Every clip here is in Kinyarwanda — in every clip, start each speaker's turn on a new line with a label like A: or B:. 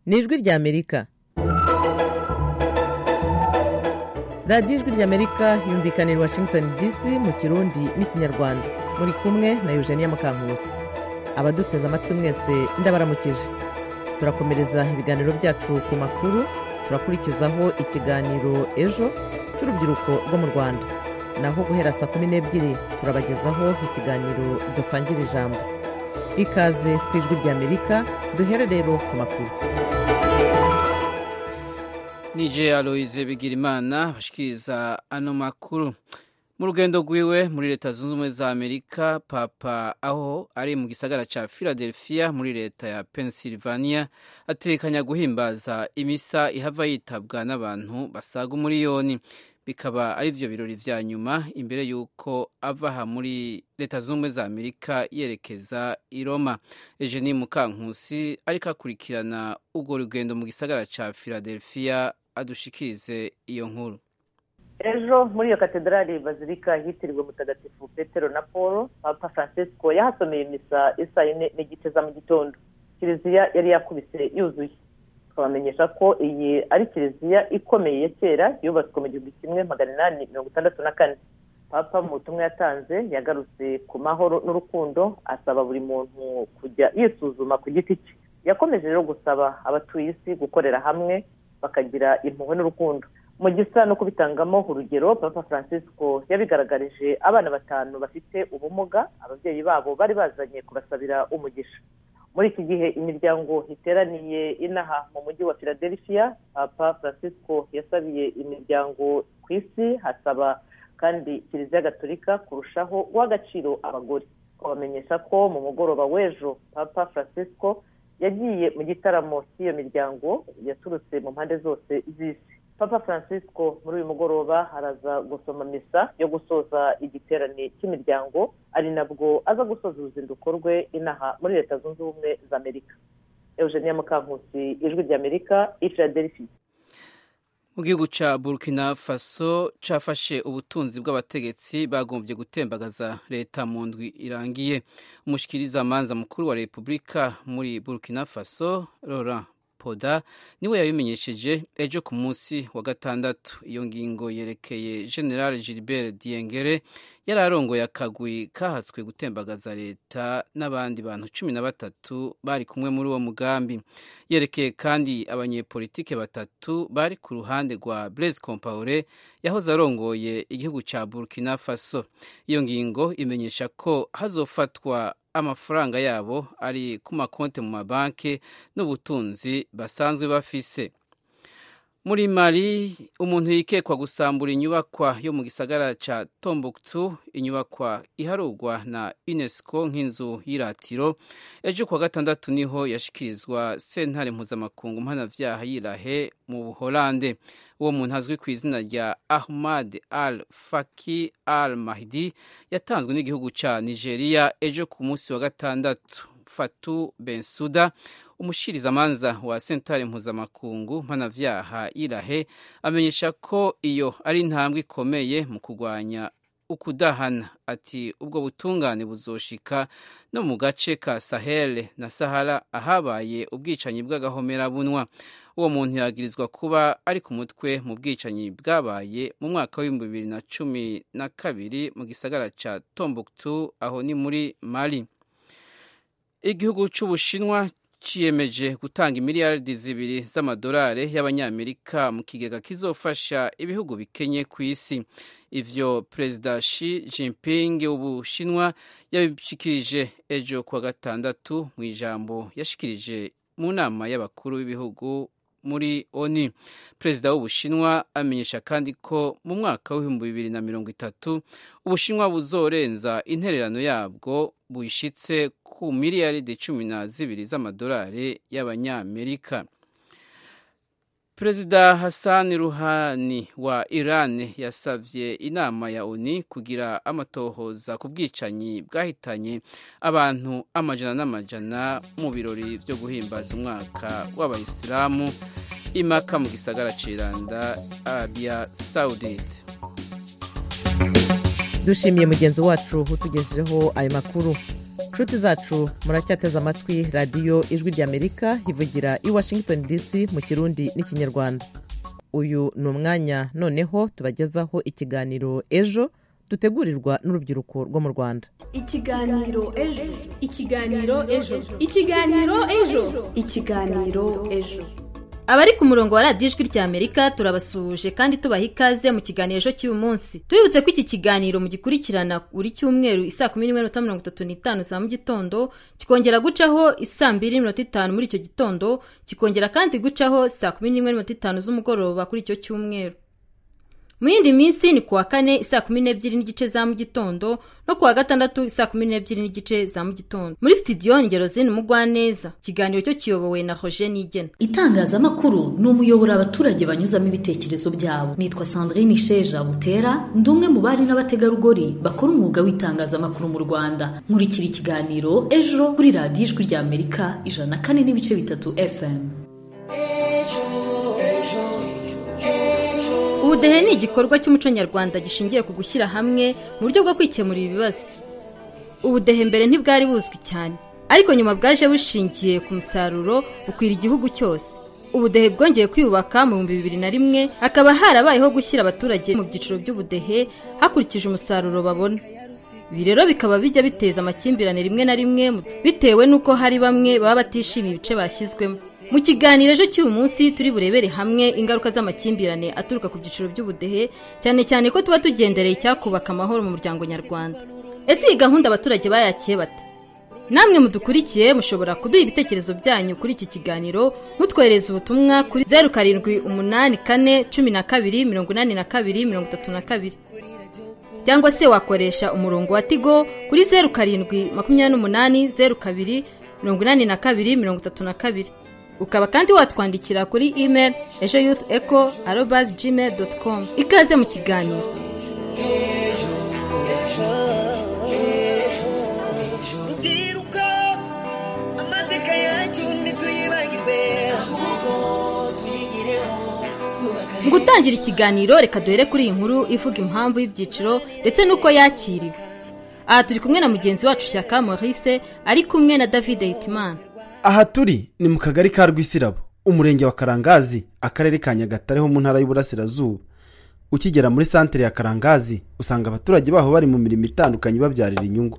A: ni ijwi ry'Amerika. radiyo ijwi ry'Amerika yumvikanira Washington DC mu Kirundi n'Ikinyarwanda. muri kumwe na Eugenia Mukankusi. abaduteze amatwi mwese ndabaramukije. turakomereza ibiganiro byacu ku makuru. turakurikizaho ikiganiro ejo cy'urubyiruko rwo mu Rwanda, naho guhera saa 12 turabagezaho ikiganiro dusangira ijambo. ikaze ku ijwi ry'Amerika, duhere rero ku makuru.
B: Nije Aloise Bigirimana bashikiriza ano makuru. Mu rugendo rwiwe muri leta zunze ubumwe za Amerika, Papa aho ari mu gisagara ca Philadelphia muri leta ya Pennsylvania atekanya guhimbaza imisa ihava yitabwa n'abantu basaga umuriyoni. Bikaba ari byo birori vya nyuma imbere yuko avaha muri leta zunze ubumwe za Amerika yerekeza i Roma. Eugenie Mukankusi ariko akurikirana urwo rugendo mu gisagara ca Philadelphia, adushikirize iyo nkuru.
C: Ejo muri iyo katedrali bazilika yitiriwe Mutagatifu Petero na Paulo, Papa Francisco yahasomeye misa isa 4:30 za mu gitondo. Kiliziya yari yakubise yuzuye. Twamenyesha ko iyi ari kiliziya ikomeye ya kera yubatswe mu 1864. Papa mu butumwa yatanze yagarutse ku mahoro n'urukundo, asaba buri muntu kujya yisuzuma ku giti cye. Yakomeje rero gusaba abatuye isi gukorera hamwe bakagira impuhwe n'urukundo. Mu gisa no kubitangamo urugero, Papa Francisco yabigaragarije abana 5 bafite ubumuga ababyeyi babo bari bazanye kubasabira umugisha. Muri iki gihe imiryango iteraniye inaha mu mujyi wa Philadelphia, Papa Francisco yasabiye imiryango ku isi, hasaba kandi Kiliziya Gatolika kurushaho guha agaciro abagore. Bamenyesha ko mu mugoroba w'ejo Papa Francisco yagiye mu gitaramo cy'iyo miryango yaturutse mu mpande zose z'isi. Papa Francisco muri uyu mugoroba araza gusoma misa yo gusoza igiterane cy'imiryango, ari nabwo aza gusoza uruzinduko rwe inaha muri leta zunze ubumwe za Amerika. Eugenia Mukankusi, ijwi ry'Amerika, i Philadelphia.
B: Mu gihugu ca Burkina Faso cafashe ubutunzi bw'abategetsi bagombye gutembagaza leta mu ndwi irangiye. Umushikiriza manza mukuru wa Republika muri Burkina Faso, Laurent Poda, niwe yabimenyesheje ejo ku munsi wa gatandatu. Iyo ngingo yerekeye General Gilbert Diengere yari arongoye akagwi kahatswe gutembagaza leta n'abandi bantu 13 bari kumwe muri uwo mugambi. Yerekeye kandi abanyepolitike 3 bari ku ruhande rwa Blaise Compaoré yahoze arongoye igihugu ca Burkina Faso. Iyo ngingo imenyesha ko hazofatwa amafaranga yabo ari ku makonte mu mabanki n'ubutunzi basanzwe bafise. Muri Mali, umuntu yikekwa gusambura inyubakwa yo mu gisagara ca Tombouctou, inyubakwa iharurwa na UNESCO nk'inzu y'iratiro. Ejo kwa gatandatu niho yashikirizwa sentare mpuzamakungu mpanavyaha y'Irahe mu Buholande. Uwo muntu azwi ku izina rya Ahmad Al-Faki Al-Mahdi yatanzwe n'igihugu ca Nigeria ejo ku munsi wa gatandatu. Fatou Bensouda, umushirizamanza wa sentare mpuzamakungu mpanavyaha y'Irahe, amenyesha ko iyo ari intambwe ikomeye mu kurwanya ukudahana. Ati ubwo butungane buzoshika no mu gace ka Sahel na Sahara ahabaye ubwicanyi bw'agahomerabunwa. Uwo muntu yagirizwa kuba ari ku mutwe mu bwicanyi bwabaye mu mwaka wa 2012 mu gisagara ca Tombouctou, aho ni muri Mali. Igihugu c'Ubushinwa ciyemeje gutanga miliyaridi 2 z'amadolari y'abanyamerika mu kigega kizofasha ibihugu bikenye ku isi. Ivyo Perezida Xi Jinping w'Ubushinwa yabishikirije ejo kwa gatandatu mu ijambo yashikirije mu nama y'abakuru b'ibihugu muri ONU. Perezida w'Ubushinwa amenyesha kandi ko mu mwaka wa 2030 Ubushinwa buzorenza intererano yabwo buyishitse ku miliyaridi 12 z'amadolari y'abanyamerika. Perezida Hassan Rouhani wa Iran yasavye inama ya ONU kugira amatohoza ku bwicanyi bwahitanye abantu amajana n'amajana mu birori byo guhimbaza umwaka w'abayisilamu imaka mu gisagara c'Iranda, Arabia Saudite.
A: Dushimiye mugenzi wacu utugejejeho ayo makuru. nshuti zacu muracyateze amatwi radiyo ijwi ry'Amerika ivugira i Washington DC mu kirundi n'ikinyarwanda. Uyu ni umwanya noneho tubagezaho ikiganiro ejo dutegurirwa n'urubyiruko rwo mu Rwanda.
D: Ikiganiro ejo. Abari ku murongo wa radiyo ijwi ry'Amerika turabasuhuje kandi tubaha ikaze mu kiganiro ejo cy'uyu munsi. Tubibutse ko iki kiganiro mugikurikirana buri cyumweru isaa 11:35 za mu gitondo, kikongera gucaho isaa 2:05 muri icyo gitondo, kikongera kandi gucaho saa 11:05 z'umugoroba kuri icyo cyumweru. Mu yindi minsi ni kuwa kane isaa 12:30 za mu gitondo no kuwa gatandatu isaa 12:30 za mu gitondo. Muri studio Ngerozine Mugwaneza, kiganiro cyo kiyobowe na Roger Nigena.
E: Itangazamakuru ni umuyoboro abaturage banyuzamo ibitekerezo byabo. Nitwa Sandrine Sheja Butera, ndumwe mu bari n'abategarugori bakora umwuga w'itangazamakuru mu Rwanda. Nkurikira ikiganiro ejo kuri radiyo ijwi ry'Amerika 104.3 FM.
D: Ubudehe ni igikorwa cy'umuco nyarwanda gishingiye ku gushyira hamwe mu buryo bwo kwikemurira ibibazo. Ubudehe mbere ntibwari buzwi cyane, ariko nyuma bwaje bushingiye ku musaruro ukwira igihugu cyose. Ubudehe bwongeye kwiyubaka mu 2001, hakaba harabayeho gushyira abaturage mu byiciro by'ubudehe hakurikije umusaruro babona. Ibi rero bikaba bijya biteza amakimbirane rimwe na rimwe bitewe n'uko hari bamwe baba batishimiye ibice bashyizwemo. Mu kiganiro ejo cy'uyu munsi turi burebere hamwe ingaruka z'amakimbirane aturuka ku byiciro by'ubudehe, cyane cyane ko tuba tugendereye icyakubaka amahoro mu muryango nyarwanda. Ese iyi gahunda abaturage bayakiye bate? Namwe mudukurikiye mushobora kuduha ibitekerezo byanyu kuri iki kiganiro mutwohereza ubutumwa kuri 0784128232 cyangwa se wakoresha umurongo wa Tigo kuri 0728028232. Ukaba kandi watwandikira kuri email ejoyouthecho@gmail.com. Ikaze mu kiganiro. Mu gutangira ikiganiro reka duhere kuri iyi nkuru ivuga impamvu y'ibyiciro ndetse n'uko yakiriwe. Aha turi kumwe na mugenzi wacu Shyaka Maurice ari kumwe na David Hitimana.
F: Aha turi ni mu kagari ka Rwisirabo, umurenge wa Karangazi, akarere ka Nyagatare ho mu ntara y'Uburasirazuba. Ukigera muri santere ya Karangazi usanga abaturage baho bari mu mirimo itandukanye babyarira inyungu.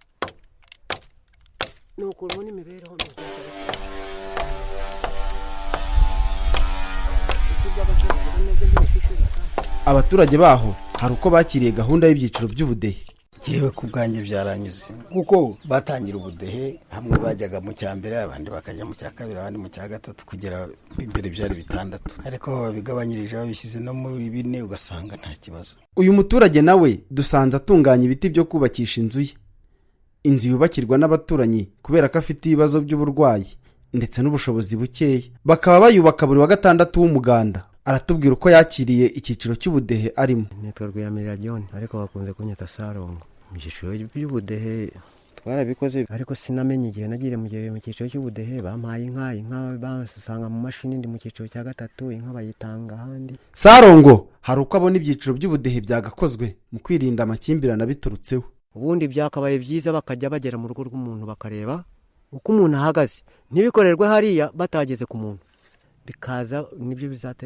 F: Abaturage baho hari uko bakiriye gahunda y'ibyiciro by'ubudehe.
G: Yewe ku bwanjye byaranyuze kuko batangira ubudehe, hamwe bajyaga mu cyambere abandi bakajya mu cyakabiri abandi mu cyagatatu kugera imbere byari 6, ariko bigabanyirije babishyize no muri 4 ugasanga nta kibazo.
F: Uyu muturage nawe dusanze atunganya ibiti byo kubakisha inzu ye. Inzu yubakirwa n'abaturanyi kubera ko afite ibibazo by'uburwayi ndetse n'ubushobozi bukeya, bakaba bayubaka buri wa gatandatu w'umuganda. Aratubwira uko yakiriye icyiciro cy'ubudehe arimo.
H: Nitwa Rwiyamirira John, ariko bakunze kunyita Sarongo. Mu cyiciro cy'ubudehe twarabikoze, ariko sinamenye igihe nagire mu cyiciro cy'ubudehe bampaye inka basanga mu mashini ndi mu cyiciro cya 3, inka bayitanga ahandi.
F: Sarongo hari uko abona ibyiciro by'ubudehe byagakozwe mu kwirinda amakimbirane biturutseho.
H: Ubundi byakabaye byiza bakajya bagera mu rugo rw'umuntu bakareba uko umuntu ahagaze, ntibikorerwe hariya batageze ku muntu, bikaza nibyo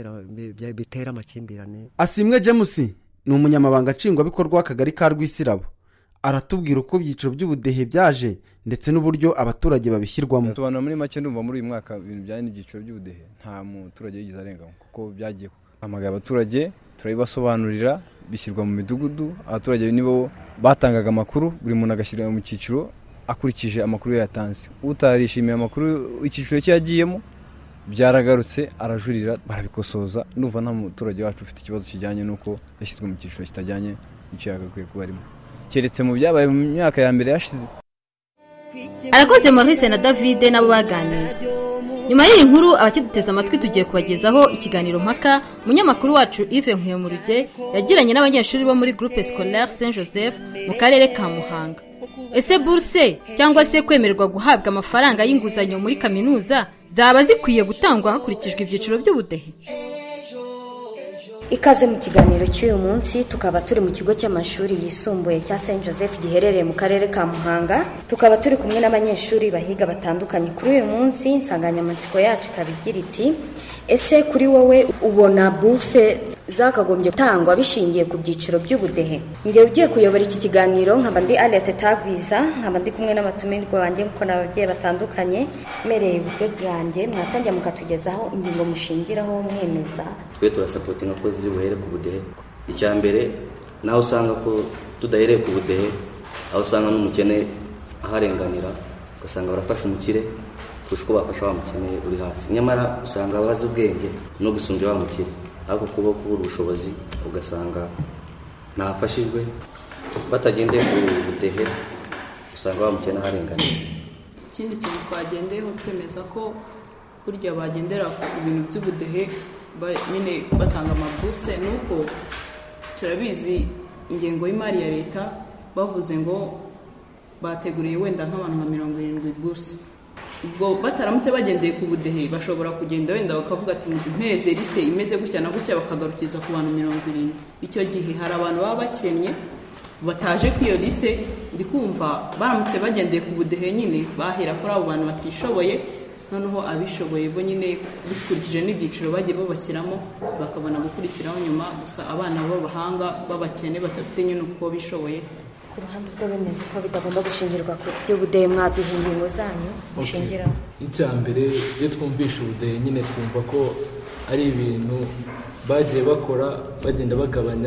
H: bitera amakimbirane.
F: Asimwe James ni umunyamabanga nshingwabikorwa w'akagari ka Rwisirabo. Aratubwira uko ibyiciro by'ubudehe byaje ndetse n'uburyo abaturage babishyirwamo.
I: Tubana muri make ndumva muri uyu mwaka ibintu byane n'ibyiciro by'ubudehe nta muturage yigize arenga, kuko byagiye amagara abaturage turabibasobanurira, bishyirwa mu midugudu. Abaturage nibo batangaga amakuru, buri muntu agashyira mu cyiciro akurikije amakuru yatanze. Utarishimiye amakuru icyiciro cye yagiyemo byaragarutse arajurira, barabikosoza. Ndumva nta muturage wacu ufite ikibazo kijyanye nuko yashyizwe mu cyiciro kitajyanye n'icyo yagakwiye kuba arimo, keretse mu byabaye mu myaka ya mbere yashize.
D: Arakoze Maurice na David nabo baganiye. Nyuma y'iyi nkuru abakiduteza amatwi tugiye kubagezaho ikiganiro mpaka munyamakuru wacu Yves Nkuyumuruge yagiranye n'abanyeshuri bo muri Groupe Scolaire Saint Joseph mu karere ka Muhanga. Ese bourse cyangwa se kwemererwa guhabwa amafaranga y'inguzanyo muri kaminuza zaba zikwiye gutangwa hakurikijwe ibyiciro by'ubudehe?
J: Ikaze mu kiganiro cy'uyu munsi, tukaba turi mu kigo cy'amashuri yisumbuye cya St Joseph giherereye mu karere ka Muhanga. Tukaba turi kumwe n'abanyeshuri bahiga batandukanye. Kuri uyu munsi insanganyamatsiko yacu ikabigira iti: ese kuri wowe ubona bourse zakagombye gutangwa bishingiye ku byiciro by'ubudehe? Njye ugiye kuyobora iki kiganiro nkaba ndi Aliette Tagwiza, nkaba ndi kumwe n'abatumirwa banjye nkuko n'ababyeyi batandukanye. Mereye uburyo bwanjye mwatangira mukatugezaho ingingo mushingiraho mwemeza.
K: Twe turasapotinga ko ziri buhere ku budehe. Icya mbere naho usanga ko tudahereye ku budehe, aho usanga n'umukene aharenganira, ugasanga barafasha umukire kurusha uko bafasha wa mukene uri hasi. Nyamara usanga abazi ubwenge no gusumbya wa mukire, ariko kuba kubura ubushobozi ugasanga ntafashijwe, batagendeye ku budehe usanga wa mukene aharenganira.
L: Ikindi kintu twagendeyeho twemeza ko burya bagendera ku bintu by'ubudehe nyine batanga amaburse, nuko turabizi ingengo y'imari ya leta bavuze ngo bateguriye wenda nk'abantu nka 70 burse. Ubwo bataramutse bagendeye ku budehe bashobora kugenda wenda bakavuga ati mpereze liste imeze gutya na gutya, bakagarukiza ku bantu 70. Icyo gihe hari abantu baba bakennye bataje ku iyo liste, ndikumva baramutse bagendeye ku budehe nyine bahera kuri abo bantu batishoboye, noneho abishoboye bo nyine bikurikije n'ibyiciro bagiye babashyiramo bakabona gukurikiraho nyuma. Gusa abana b'abahanga b'abakene badafite nyine uko bishoboye,
J: ku ruhande rw'abemeza ko bitagomba gushingirwa ku by'ubudehe, mwaduha ingingo zanyu mushingiraho.
M: Icya mbere iyo twumvisha ubudehe nyine twumva ko ari ibintu bagiye bakora bagenda bagabanya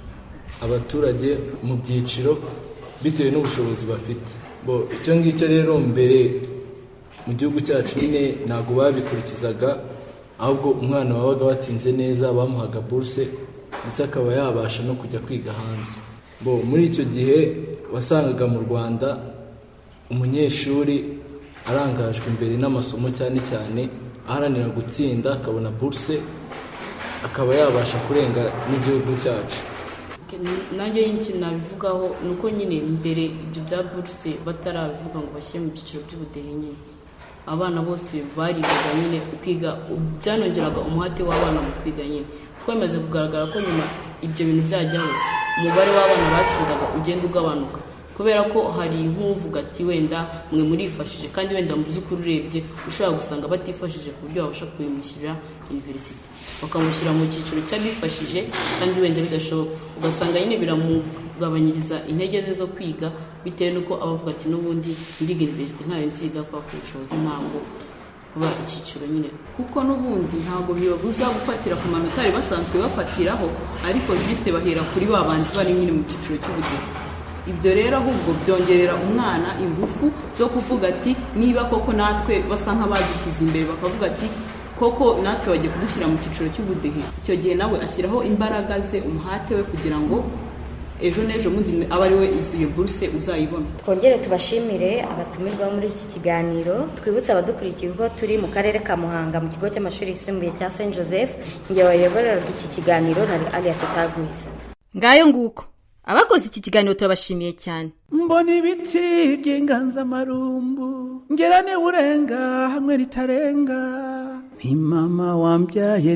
M: abaturage mu byiciro bitewe n'ubushobozi bafite. Icyo ngicyo rero mbere mu gihugu cyacu nyine ntabwo babikurikizaga, ahubwo umwana wabaga watsinze neza bamuhaga burse ndetse akaba yabasha no kujya kwiga hanze. Muri icyo gihe wasangaga mu Rwanda umunyeshuri arangajwe imbere n'amasomo, cyane cyane aharanira gutsinda akabona burse akaba yabasha kurenga n'igihugu cyacu.
L: Nanjye ikintu nabivugaho ni uko nyine mbere ibyo bya burse batarabivuga ngo bashyire mu byiciro by'ubudehe, nyine abana bose barigaga nyine kwiga, byanongeraga umuhate w'abana mu kwiga nyine, kuko bimaze kugaragara ko nyuma ibyo bintu byajyaho umubare w'abana batsindaga ugenda ugabanuka, kubera ko hari nk'uvuga ati wenda mwe murifashije, kandi wenda mu by'ukuri urebye ushobora gusanga batifashije ku buryo babasha kuyimushyirira university, bakamushyira mu cyiciro cy'abifashije kandi wenda bidashoboka, ugasanga nyine biramugabanyiriza intege ze zo kwiga, bitewe n'uko abavuga ati n'ubundi ndiga university ntayo nziga kwa ubushobozi ntabwo kuba icyiciro nyine, kuko n'ubundi ntabwo bibabuza gufatira ku manota bari basanzwe bafatiraho, ariko juste bahera kuri babandi bari nyine mu cyiciro cy'ubudehe. Ibyo rero ahubwo byongerera umwana ingufu zo kuvuga ati niba koko natwe basa nk'abadushyize imbere bakavuga ati koko natwe bagiye kudushyira mu cyiciro cy'ubudehe, icyo gihe nawe ashyiraho imbaraga ze, umuhate we, kugira ngo ejo n'ejo mundi aba ari we iyo burse uzayibona.
J: Twongere tubashimire abatumirwa muri iki kiganiro. Twibutse abadukurikiye ko turi mu karere ka Muhanga mu kigo cy'amashuri yisumbuye cya St Joseph. Ngiye wayoborera iki kiganiro na Aliette Tagwiza.
D: Ngayo nguko abakoze iki kiganiro turabashimiye cyane.
N: Mbona ibiti by'inganzamarumbu ngerane urenga hamwe ritarenga, ni mama wambyaye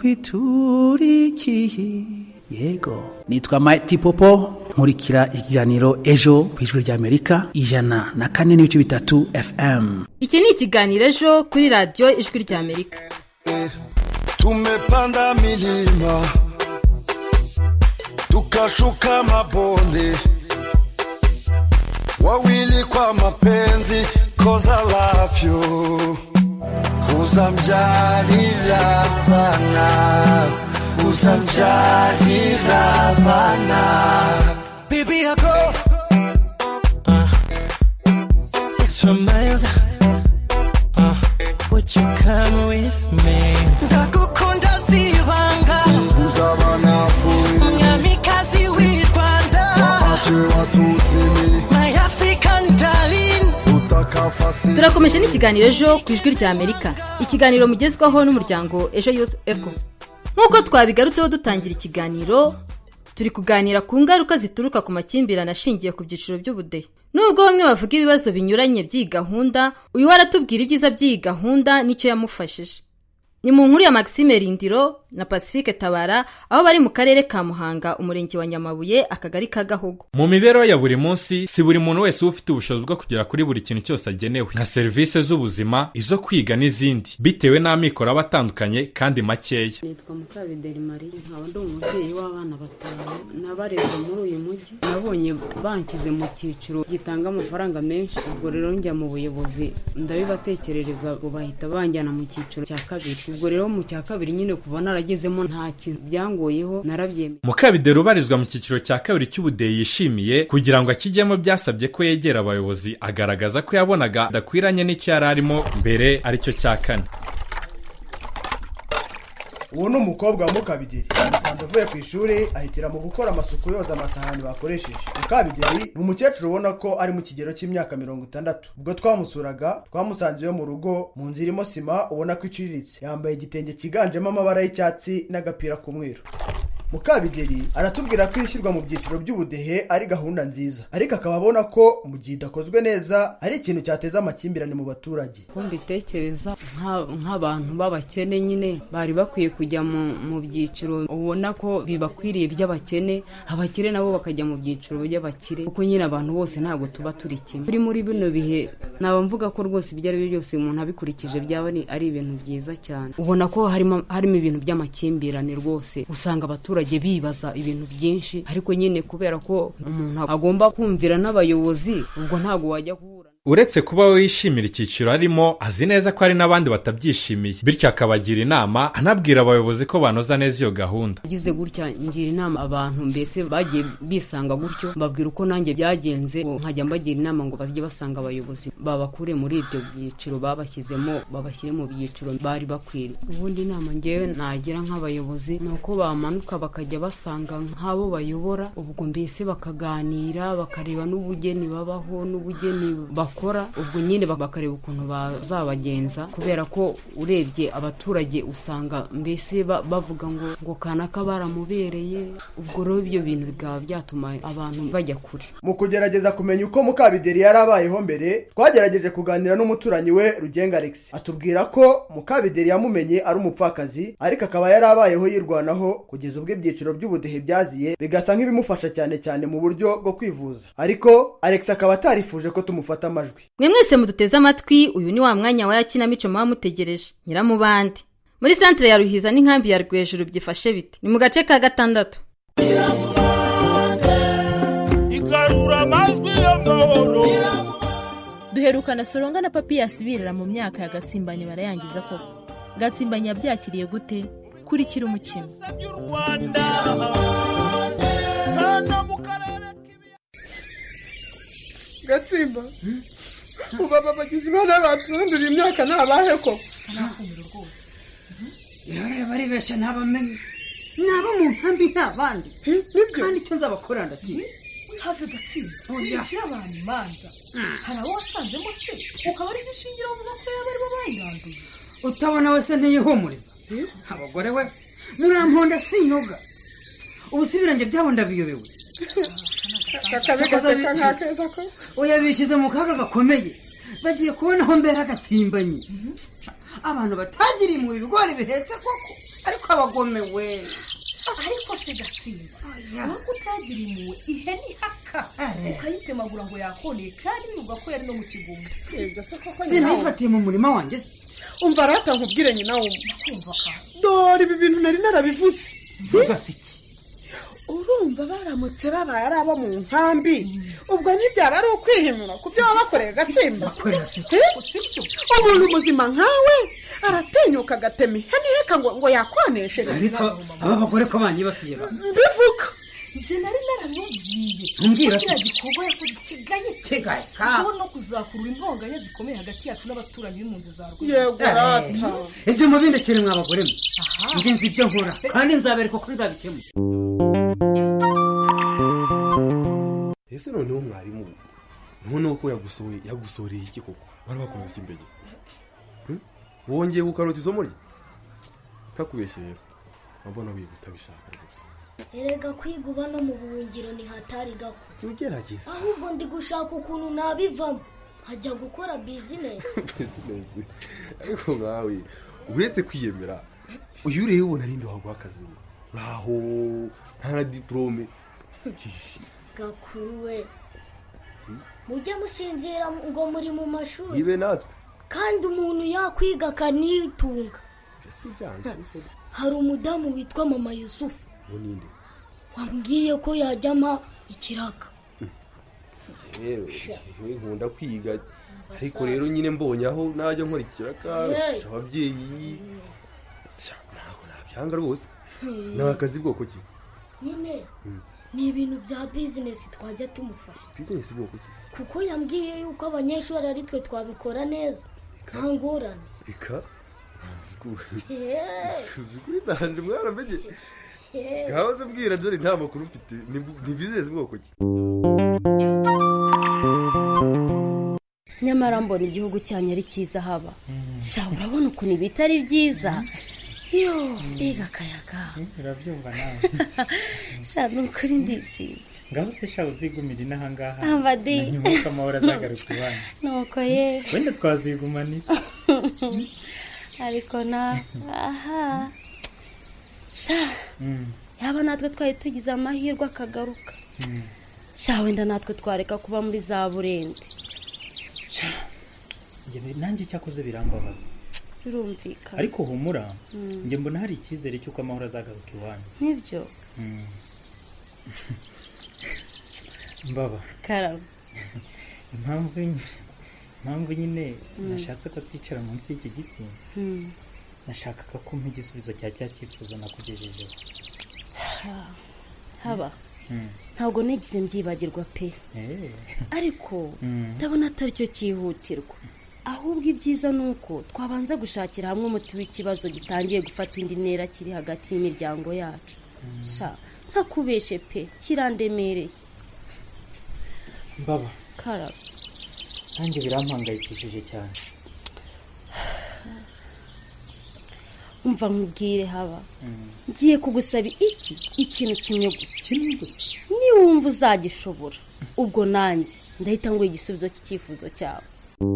N: nakwiturikiye. Yego, nitwa Mighty Popo, nkurikira ikiganiro Ejo ku Ijwi ry'Amerika 104.3 FM.
D: Iki ni ikiganiro Ejo kuri radio Ijwi ry'Amerika.
O: Tumepanda milima tukashuka mabonde, wawili kwa mapenzi, 'cause I love you. Uzamjalila bana, uzamjalila bana, baby I go extra miles, would you come with me? Ndagukunda sibanga, uzabana full, mwamikazi w'i Rwanda, wapache watusimi, my African darling.
D: Turakomeje n'ikiganiro Ejo ku Ijwi ry'Amerika, ikiganiro mugezwaho n'umuryango Ejo Youth Echo. Nk'uko twabigarutseho dutangira ikiganiro, turi kuganira ku ngaruka zituruka ku makimbirane ashingiye ku byiciro by'ubudehe. Nubwo bamwe bavuga ibibazo binyuranye by'iyi gahunda, uyu waratubwira ibyiza by'iyi gahunda n'icyo yamufashije. Ni mu nkuru ya Maxime Rindiro na Pacifique Tabara aho bari mu karere ka Muhanga umurenge wa Nyamabuye akagari ka Gahogo.
P: Mu mibereho ya buri munsi si buri muntu wese ufite ubushobozi bwo kugera kuri buri kintu cyose agenewe nka serivisi z'ubuzima, izo kwiga n'izindi bitewe n'amikoro aba atandukanye kandi makeya.
L: Nitwa Mukabideri Marie, nkaba ndi umubyeyi w'abana 5 nabareze muri uyu mujyi. Nabonye bankize mu cyiciro gitanga amafaranga menshi, ubwo rero njya mu buyobozi ndabibatekerereza ngo bahita banjyana mu cyiciro cya kabiri. Ubwo rero mu cya kabiri nyine kuva naragezemo nta kintu byangoyeho narabyemeye.
P: Mukabideri ubarizwa mu cyiciro cya kabiri cy'ubudehe yishimiye kugira ngo akijyemo byasabye ko yegera abayobozi, agaragaza ko yabonaga adakwiranye n'icyo yari arimo mbere aricyo cya 4.
Q: Uwo ni umukobwa wa Mukabideri asanzwe avuye ku ishuri ahitira mu gukora amasuku yoza amasahani bakoresheje. Mukabideri ni umukecuru ubona ko ari mu kigero cy'imyaka 60. Ubwo twamusuraga twamusanze yo mu rugo mu nzira irimo sima ubona ko iciriritse, yambaye igitenge kiganjemo amabara y'icyatsi n'agapira k'umweru. Mukabideri aratubwira ko ishyirwa mu byiciro by'ubudehe ari gahunda nziza, ariko akaba abona ko mu gihe idakozwe neza ari ikintu cyateza amakimbirane mu baturage.
L: Mbitekereza nk'abantu b'abakene nyine bari bakwiye kujya mu byiciro ubona ko bibakwiriye by'abakene, abakire nabo bakajya mu byiciro by'abakire, kuko nyine abantu bose ntabwo tuba turi kimwe. Muri bino bihe naba mvuga ko rwose ibyo ari byo byose umuntu abikurikije byaba ari ibintu byiza cyane. Ubona ko harimo ibintu by'amakimbirane rwose, usanga abaturage bibaza ibintu byinshi, ariko nyine kubera ko umuntu agomba kumvira n'abayobozi, ubwo ntago wajya kuhura.
P: Uretse kuba wishimira icyiciro arimo, azi neza ko hari n'abandi batabyishimiye, bityo akabagira inama anabwira abayobozi ko banoza neza iyo gahunda.
L: Gize gutya ngira inama abantu mbese bagiye bisanga gutyo, mbabwira uko nanjye byagenze, nkajya mbagira inama ngo bajye basanga abayobozi babakure muri ibyo byiciro babashyizemo, babashyire mu byiciro bari bakwiriye. Ubundi inama ngewe nagira nk'abayobozi ni uko bamanuka bakajya basanga nk'abo bayobora, ubwo mbese bakaganira bakareba n'ubugeni babaho n'ubugeni bakora, ubwo nyine bakareba ukuntu bazabagenza, kubera ko urebye abaturage usanga mbese bavuga ngo kanaka baramubereye, ubwo rero ibyo bintu bikaba byatuma abantu bajya kure.
Q: Mu kugerageza kumenya uko Mukabideri yari abayeho mbere, twagerageje kuganira n'umuturanyi we Rugenga Alex. Atubwira ko Mukabideri yamumenye ari umupfakazi, ariko akaba yari abayeho yirwanaho kugeza ubwo ibyiciro by'ubudehe byaziye bigasa nk'ibimufasha cyane cyane mu buryo bwo kwivuza, ariko Alex akaba atarifuje ko tumufata amajwi.
D: Mwe mwese muduteze amatwi, uyu ni wa mwanya wa Yakinamico muba mutegereje. Nyiramubandi muri centre ya Ruhiza n'inkambi ya Rwejuru byifashe bite? Ni mu gace ka 6.
O: Igarura amajwi y'amahoro.
R: Duherukana Soronga na Papias birira mu myaka ya Gatsimbanye barayangiza ko Gatsimbanye yabyakiriye gute? Kurikira umukino.
S: Gatsimba ubaba bagize bana batundura imyaka nabahe ko
T: nakumira rwose yare bari besha ntabamenye nabo mu nkambi ntabandi kandi cyo nzabakora ndakize
R: have Gatsimba yicira abantu imanza hari abo wasanzemo se ukaba ari dushingira uvuga ko yabari babayiranduye
T: utabona wese ntiyihumuriza abagore we muramponda sinoga ubusibiranje byabo ndabiyobewe
S: kakabigase kankakeza ko
T: oya bishize mu kaga gakomeye bagiye kubona aho mbera Gatsimbanye abantu batagiriye mu bigori bihetse koko ariko abagomewe
R: ariko se Gatsimba nuko utagiriye mu ihene haka ukayitemagura ngo yakoneye kandi bivuga ko yari no mu kigumba
S: sibyo se koko
T: sinayifatiye mu murima wanjye
S: umva rata nkubwire nyina
R: kumva ka
S: dore ibi bintu nari narabivuze
T: basiki
S: urumva baramutse babaye ari abo mu nkambi, ubwo ntibyaba ari ukwihimura ku byo baba bakoreye Gatsimba. Umuntu muzima nkawe aratinyuka agatema ihene heka ngo yakwanesheje.
T: Ariko aba bagore ko banyibasiye ba
S: mbivuga
R: nje nari naramubwiye
T: umbwira se
R: igikorwa yakoze kigaye ushobora no kuzakurura intonganya zikomeye hagati yacu n'abaturanyi b'impunzi za Rwanda.
S: Yego rata
T: ibyo mubindekere mwa bagore mwe nje nzi ibyo nkora kandi nzabereka ko nzabikemura.
U: Ese noneho mwarimu none uko yagusoreye iki koko barabakoze iki mbege wongeye gukarota izo muri kakubeshye rero abona wiga utabishaka rwose
V: erega kwiga uba no mu buhungiro ni hatari gako
U: ugerageza
V: ahubwo ndi gushaka ukuntu nabivamo hajya gukora business
U: ariko ngawe uretse kwiyemera uyu ureba ubona ninde waguha akazi uraho nta na diporome
V: Gakuru we mujye musinzira ngo muri mu mashuri
U: ibe natwe
V: kandi umuntu yakwiga akanitunga.
U: si byanze
V: Hari umudamu witwa mama Yusufu
U: ninde
V: wambwiye ko yajyama ikiraka.
U: rero nkunda kwiga ariko rero nyine mbonye aho najya nkora ikiraka ababyeyi ntabwo nabyanga rwose. Ni akazi bwoko ki
V: nyine ni ibintu bya bizinesi twajya tumufasha.
U: bizinesi bwoko ki
V: kuko yambwiye yuko abanyeshuri ari twe twabikora neza nta ngorane.
U: bika kuri danje mwana mbege gahoze mbwira dore nta makuru mfite ni bizinesi bwoko ki.
B: nyamara mbona igihugu cyanyu ari cyiza haba sha urabona ukuntu ibiti ari byiza yo mbega akayaga
C: urabyumva nawe
B: sha nukuri ndishimye
C: ngaho se sha uzigumira inaha ngaha
B: ambadi
C: nyumuka amahoro azagaruka iwanyu
B: nuko ye
C: wenda twazigumanira
B: ariko na aha sha yaba natwe twari tugize amahirwe akagaruka sha wenda natwe twareka kuba muri za burende.
C: nanjye cyakoze birambabaza
B: birumvikana
C: ariko humura njye mbona hari icyizere cy'uko amahoro azagaruka iwanyu.
B: nibyo
C: mbaba
B: karama
C: impamvu nyine nashatse ko twicara munsi y'iki giti nashakaga ko mpa igisubizo cya cya cyifuzo nakugejejeho.
B: haba ntabwo nagize mbyibagirwa pe ariko ndabona atari cyo cyihutirwa ahubwo ibyiza ni uko twabanza gushakira hamwe umuti w'ikibazo gitangiye gufata indi ntera kiri hagati y'imiryango yacu. sha ntakubeshe pe kirandemereye.
C: mbaba
B: karaba
C: nanjye birampangayikishije cyane.
B: umva nkubwire haba ngiye kugusaba ikintu kimwe gusa niba wumva uzagishobora ubwo nanjye ndahita nguha igisubizo cy'icyifuzo cyawe.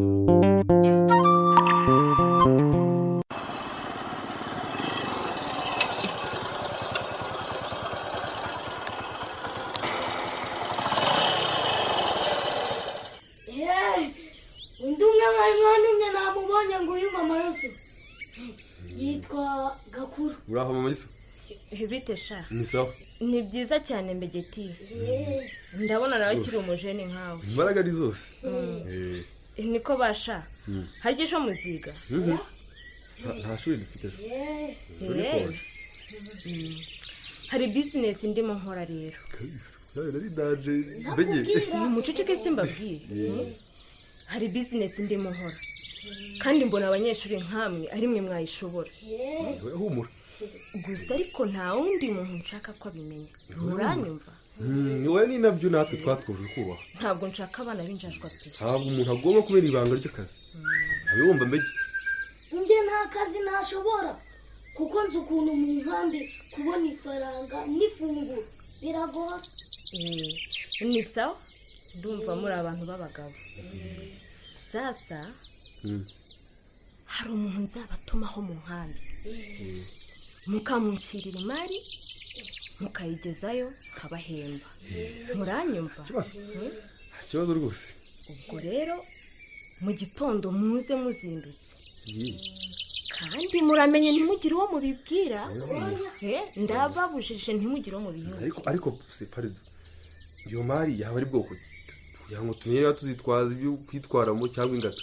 V: undi umwe mwari mwanumye namubonye ngo uyu mama Yusufu yitwa Gakuru.
U: uraho mama Yusufu
W: bite sha
U: ni sawa
W: ni byiza cyane mbegeti ndabona nawe kiri umujeni nkawe
U: imbaraga ari zose
W: niko basha harya ejo muziga
U: nta shuri dufite ejo
W: hari bizinesi ndimo nkora rero
U: nari daje mbege
W: ni umuceceke simbabwiye hari bizinesi ndimo nkora kandi mbona abanyeshuri nkamwe ari mwe mwayishobora.
U: humura
W: gusa ariko nta wundi muntu nshaka ko abimenya muranyumva.
U: ni wowe ni nabyo natwe twatwujwe kubaha.
W: ntabwo nshaka abana b'injajwa pe
U: ntabwo umuntu agomba kubera ibanga ry'akazi ntabibumva mbege
V: njye nta kazi ntashobora kuko nzi ukuntu mu nkambi kubona ifaranga n'ifunguro biragora.
W: ni sawa ndumva muri abantu b'abagabo. sasa hari umuntu nzabatumaho mu nkambi mukamushyirira imari mukayigezayo nkabahemba. muranyumva
U: ikibazo rwose.
W: ubwo rero mu gitondo muze muzindutse kandi muramenye ntimugire uwo mubibwira ndababujije ntimugire uwo mubihinga.
U: ariko se parido iyo mari yaba ari bwoko ki kugira ngo tumenye niba tuzitwaza ibyo kwitwaramo cyangwa ingata.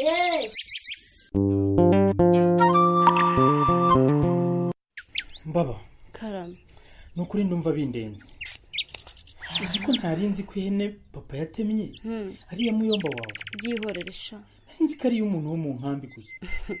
C: mbaba
B: karama
C: ni ukuri ndumva bindenze. uzi ko ntarinzi ko ihene papa yatemye ariya muyomba wawe
B: byihorere sha
C: narinzi ko ariyo umuntu wo mu nkambi gusa.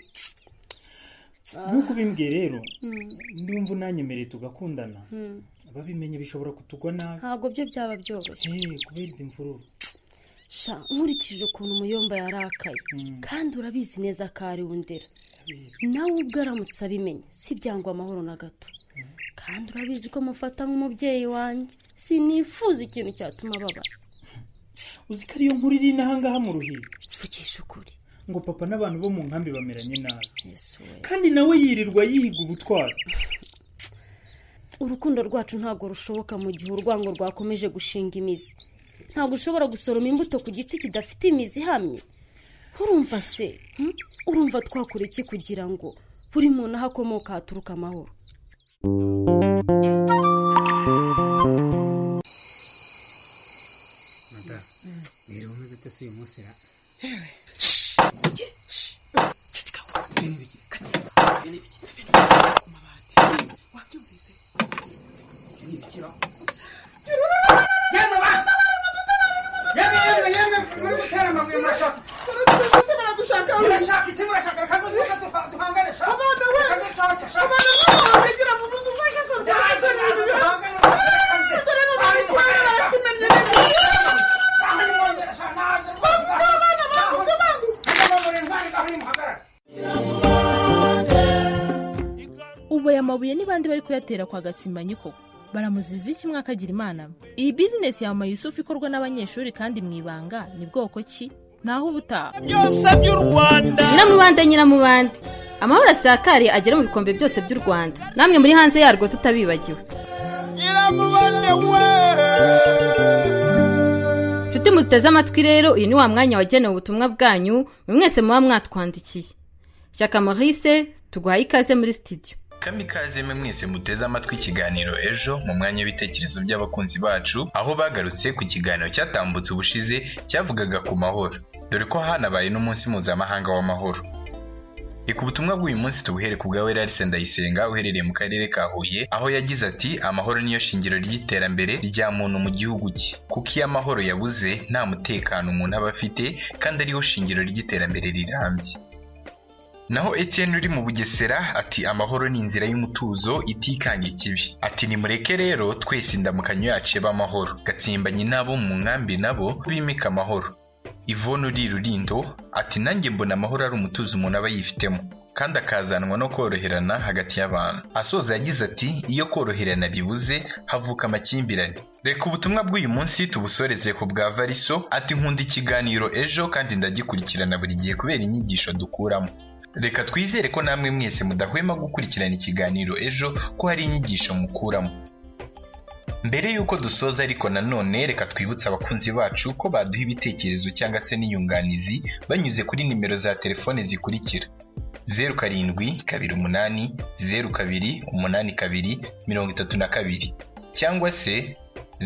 C: nk'uko ubimbwiye rero ndumva unanyemereye tugakundana babimenye bishobora kutugwa nabi.
B: ntabwo byo byaba byoroshye
C: kubera izi mvururu
B: sha nkurikije ukuntu umuyomba yarakaye kandi urabizi neza ko ari wundera nawe ubwo aramutse abimenye si byangwa amahoro na gato kandi urabizi ko mufata nk'umubyeyi wanjye sinifuza ikintu cyatuma babara.
C: uzi ko ariyo nkuru iri n'ahangaha mu ruhizi
B: vugisha ukuri
C: ngo papa n'abantu bo mu nkambi bameranye nabi kandi nawe yirirwa yiga ubutwari.
B: Urukundo rwacu ntabwo rushoboka mu gihe urwango rwakomeje gushinga imizi. Ntabwo ushobora gusoroma imbuto ku giti kidafite imizi ihamye. Urumva se urumva twakora iki kugira ngo buri muntu aho akomoka haturuka amahoro?
A: Rero umaze ute uyu munsi ra?
R: Ubu aya mabuye ni bande bari kuyatera kwa Gasimbanyi koko? Baramuziza iki mwakagira Imana? Iyi business ya Mama Yusufu ikorwa n'abanyeshuri kandi mwibanga ni bwoko ki? Naho ubutaha
O: byose by'u Rwanda.
D: Nyiramubande amahoro asakare agera mu bikombe byose by'u Rwanda, namwe muri hanze yarwo tutabibagiwe.
O: Nyiramubande we
D: Nshuti muteze amatwi rero, uyu ni wa mwanya wagenewe ubutumwa bwanyu mwese muba mwatwandikiye. Shyaka Maurice tuguhaye ikaze muri studio.
E: Kamikaze mwese muteze amatwi ikiganiro ejo mu mwanya w'ibitekerezo by'abakunzi bacu, aho bagarutse ku kiganiro cyatambutse ubushize cyavugaga ku mahoro, dore ko hanabaye n'umunsi mpuzamahanga w'amahoro. Reka ubutumwa bw'uyu munsi tubuhere ku bwawe Larisse Ndayisenga uherereye mu karere ka Huye, aho yagize ati amahoro niyo shingiro ry'iterambere rya muntu mu gihugu cye, kuko iyo amahoro yabuze nta mutekano umuntu aba afite kandi ariho shingiro ry'iterambere rirambye. Naho Etienne uri mu Bugesera ati amahoro ni inzira y'umutuzo itikanga ikibi. Ati nimureke rero twese indamukanyo yacu b'amahoro. Gatsimbanye nabo mu nkambi nabo bimika amahoro. Yvonne uri Rurindo ati nanjye mbona amahoro ari umutuzo umuntu aba yifitemo kandi akazanwa no koroherana hagati y'abantu. Asoza yagize ati iyo koroherana bibuze havuka amakimbirane. Reka ubutumwa bw'uyu munsi tubusoreze ku bwa Variso ati nkunda ikiganiro ejo kandi ndagikurikirana buri gihe kubera inyigisho dukuramo. Reka twizere ko namwe mwese mudahwema gukurikirana ikiganiro ejo ko hari inyigisho mukuramo. Mbere yuko dusoza ariko nanone reka twibutse abakunzi bacu ko baduha ibitekerezo cyangwa se n'inyunganizi banyuze kuri nimero za telefone zikurikira: 0728028232 cyangwa se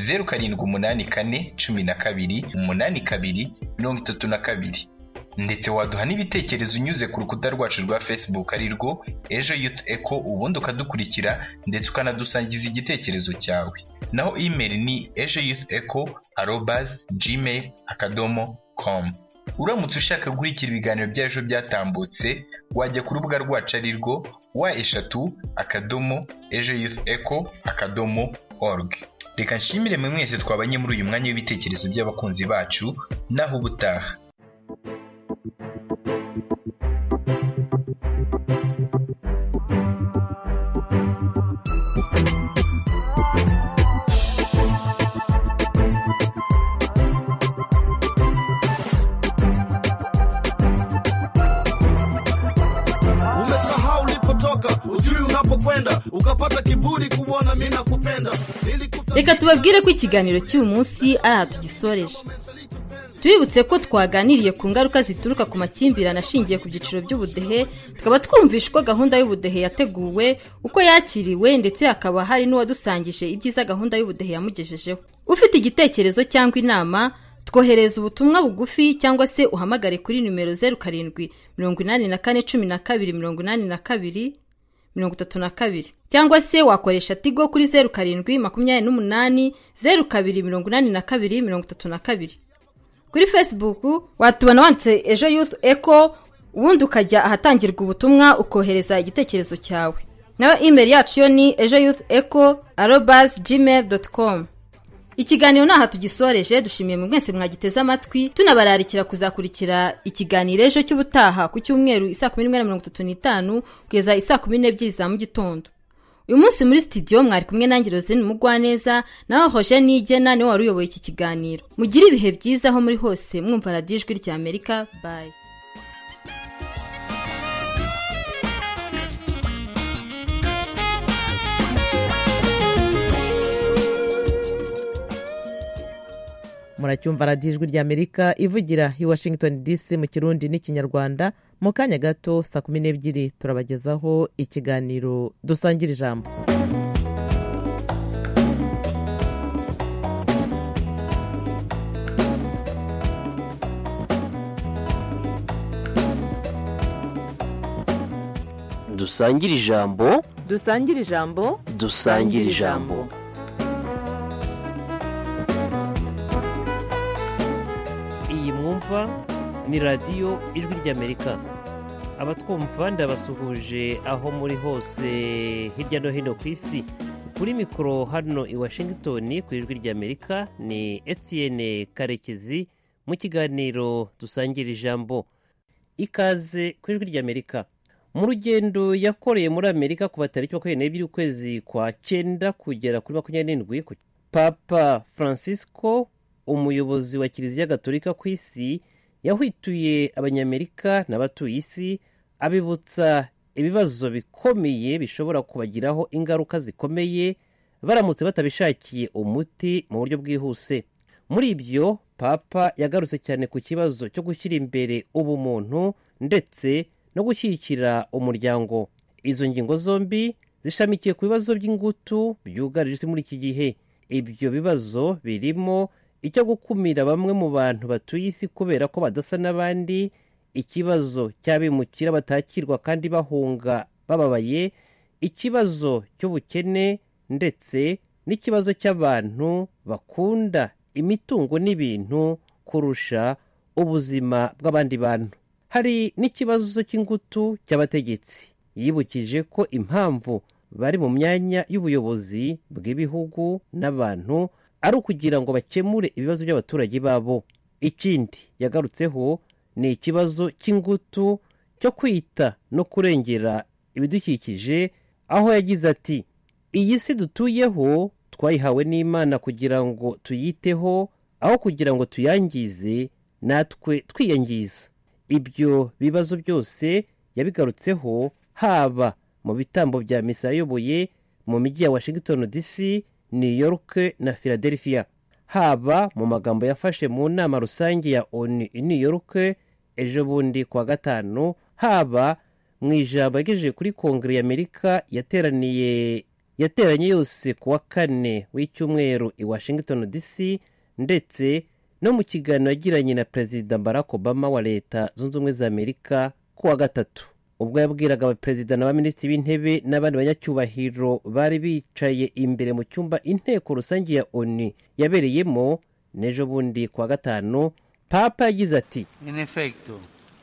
E: 0784128232. Ndetse waduha n'ibitekerezo unyuze ku rukuta rwacu rwa Facebook ari rwo Ejo Youth Echo, ubundi ukadukurikira ndetse ukanadusangiza igitekerezo cyawe. Naho email ni ejoyouthecho@gmail.com. Uramutse ushaka gukurikira ibiganiro byacu byatambutse wajya ku rubuga rwacu ari rwo wa@ejoyouthecho.org. Reka nshimire mwe mwese twabanye muri uyu mwanya w'ibitekerezo by'abakunzi bacu, naho ubutaha.
O: Umesahau ulipotoka, ujui unapokwenda, ukapata kiburi kuona mimi nakupenda.
D: Reka tubabwire ko ikiganiro cy'uyu munsi ari aha tugisoreje. Tubibutse ko twaganiriye ku ngaruka zituruka ku makimbirane ashingiye ku byiciro by'ubudehe, tukaba twumvisha uko gahunda y'ubudehe yateguwe, uko yakiriwe, ndetse hakaba hari n'uwadusangije ibyiza gahunda y'ubudehe yamugejejeho. Ufite igitekerezo cyangwa inama, twohereza ubutumwa bugufi cyangwa se uhamagare kuri nimero 0784828232 cyangwa se wakoresha Tigo kuri 0728028232. Kuri Facebook watubona wanditse Ejo Youth Echo, ubundi ukajya ahatangirwa ubutumwa ukohereza igitekerezo cyawe. Naho email yacu yo ni ejoyouthecho@gmail.com. Ikiganiro naha tugisoreje, dushimiye mwese mwagiteze amatwi, tunabararikira kuzakurikira ikiganiro ejo cy'ubutaha ku cyumweru 11:35 kugeza 12:00 za mu gitondo. Uyu munsi muri studio mwari kumwe nanjye Rosine Mugwaneza, naho Roger Nigena niwe wari uyoboye iki kiganiro. Mugire ibihe byiza aho muri hose mwumva Radio Ijwi ry'Amerika. Bye.
F: muracyumva radiyo ijwi ry'Amerika ivugira i Washington DC mu kirundi n'ikinyarwanda. Mu kanya gato saa 12 turabagezaho ikiganiro dusangira ijambo.
G: Dusangire ijambo.
F: Dusangire ijambo.
G: Dusangire ijambo. Iyi mwumva ni radiyo ijwi ry'Amerika. Abatwumva ndabasuhuje aho muri hose hirya no hino ku isi. Kuri mikoro hano i Washington ku ijwi ry'Amerika ni Etienne Karekezi mu kiganiro dusangira ijambo. Ikaze ku ijwi ry'Amerika. Mu rugendo yakoreye muri Amerika kuva tariki 22 ukwezi kwa 9 kugera kuri 27, Papa Francisco, umuyobozi wa Kiliziya Gatolika ku isi, yahwituye abanyamerika n'abatuye isi, abibutsa ibibazo bikomeye bishobora kubagiraho ingaruka zikomeye baramutse batabishakiye umuti mu buryo bwihuse. Muri ibyo, Papa yagarutse cyane ku kibazo cyo gushyira imbere ubumuntu ndetse no gushyigikira umuryango. Izo ngingo zombi zishamikiye ku bibazo by'ingutu byugarije isi muri iki gihe. Ibyo bibazo birimo icyo gukumira bamwe mu bantu batuye isi kubera ko badasa n'abandi, ikibazo cy'abimukira batakirwa kandi bahunga bababaye, ikibazo cy'ubukene ndetse n'ikibazo cy'abantu bakunda imitungo n'ibintu kurusha ubuzima bw'abandi bantu. Hari n'ikibazo cy'ingutu cy'abategetsi. Yibukije ko impamvu bari mu myanya y'ubuyobozi bw'ibihugu n'abantu ari ukugira ngo bakemure ibibazo by'abaturage babo. Ikindi yagarutseho ni ikibazo cy'ingutu cyo kwita no kurengera ibidukikije, aho yagize ati, iyi si dutuyeho twayihawe n'Imana kugira ngo tuyiteho aho kugira ngo tuyangize natwe twiyangiza. Ibyo bibazo byose yabigarutseho haba mu bitambo bya misa yayoboye mu mijyi ya Washington DC, New York na Philadelphia, haba mu magambo yafashe mu nama rusange ya ONU i New York ejo bundi kwa 5, haba mu ijambo yagejeje kuri Kongere y'Amerika yateranye yose kuwa 4 w'icyumweru i Washington DC, ndetse no mu kiganiro yagiranye na Perezida Barack Obama wa Leta Zunze Ubumwe za Amerika kuwa 3, ubwo yabwiraga abaperezida n'abaminisitiri b'intebe n'abandi banyacyubahiro bari bicaye imbere mu cyumba inteko rusange ya ONU yabereyemo n'ejo bundi kuwa 5. Papa yagize ati,
H: en efecto,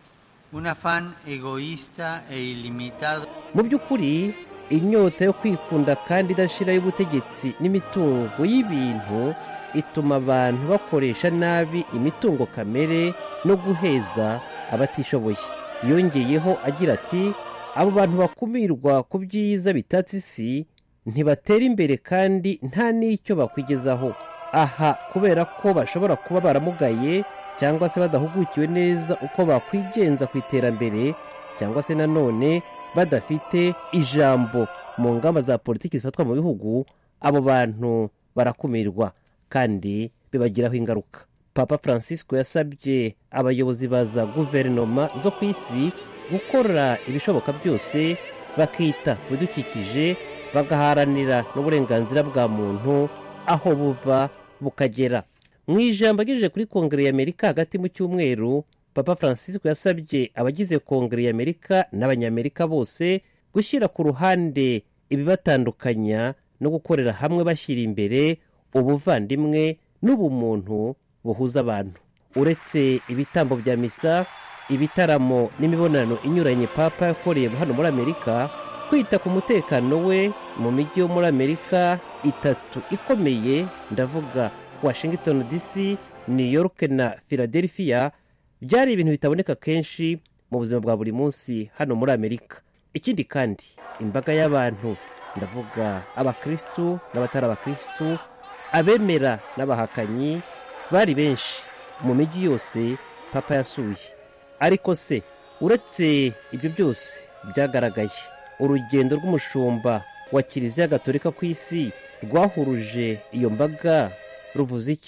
H: un afán egoísta e ilimitado.
G: Mu by'ukuri inyota yo kwikunda kandi idashira y'ubutegetsi n'imitungo y'ibintu ituma abantu bakoresha nabi imitungo kamere no guheza abatishoboye. Yongeyeho agira ati, abo bantu bakumirwa ku byiza bitatse isi ntibatera imbere kandi nta n'icyo bakwigezaho. Aha kubera ko bashobora kuba baramugaye cyangwa se badahugukiwe neza uko bakwigenza ku iterambere, cyangwa se nanone badafite ijambo mu ngamba za politiki zifatwa mu bihugu, abo bantu barakumirwa kandi bibagiraho ingaruka. Papa Francisco yasabye abayobozi baza guverinoma zo ku isi gukora ibishoboka byose bakita ku bidukikije, bagaharanira n'uburenganzira bwa muntu aho buva bukagera. Mu ijambo agejeje kuri Kongere y'Amerika hagati mu cyumweru, Papa Francisco yasabye abagize Kongere y'Amerika n'abanyamerika bose gushyira ku ruhande ibibatandukanya no gukorera hamwe bashyira imbere ubuvandimwe n'ubumuntu buhuza abantu. Uretse ibitambo bya misa, ibitaramo n'imibonano inyuranye Papa yakoreye hano muri Amerika, kwita ku mutekano we mu mijyi yo muri Amerika 3 ikomeye, ndavuga Washington DC, New York na Philadelphia, byari ibintu bitaboneka kenshi mu buzima bwa buri munsi hano muri Amerika. Ikindi kandi imbaga y'abantu, ndavuga abakristu n'abatari abakristu, abemera n'abahakanyi, bari benshi mu mijyi yose Papa yasuye. Ariko se uretse ibyo byose byagaragaye, urugendo rw'umushumba wa Kiliziya Gatolika ku isi rwahuruje iyo mbaga ruvuze iki?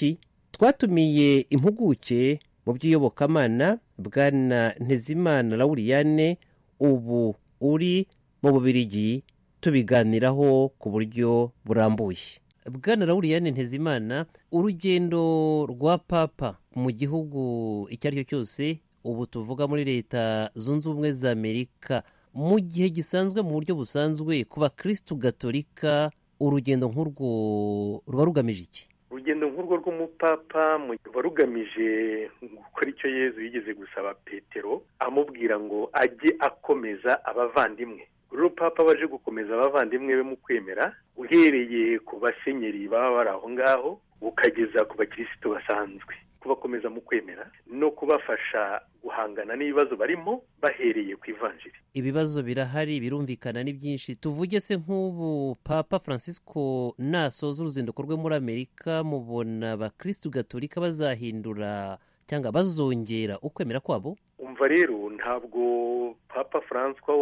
G: twatumiye impuguke mu by'iyobokamana bwana Ntezimana Lauriyane ubu uri mu Bubiligi tubiganiraho ku buryo burambuye. Bwana Lauriyane Ntezimana, urugendo rwa papa mu gihugu icyo ari cyo cyose, ubu tuvuga muri Leta Zunze Ubumwe za Amerika, mu gihe gisanzwe mu buryo busanzwe ku bakristu gatolika, urugendo nk'urwo ruba rugamije iki?
I: Urugendo nk'urwo rw'umupapa ruba rugamije gukora icyo Yezu yigeze gusaba Petero amubwira ngo ajye akomeza abavandimwe. Uru papa baje gukomeza abavandimwe be mu kwemera, uhereye ku basenyeri baba bari aho ngaho ukageza ku bakirisitu basanzwe, kubakomeza mu kwemera no kubafasha guhangana n'ibibazo barimo bahereye ku ivanjiri.
G: Ibibazo birahari, birumvikana ni byinshi. Tuvuge se nk'ubu Papa Francisco nasoza uruzinduko rwe muri Amerika, mubona abakristu gatolika bazahindura cyangwa bazongera ukwemera kwabo?
I: Umva rero, ntabwo Papa Francois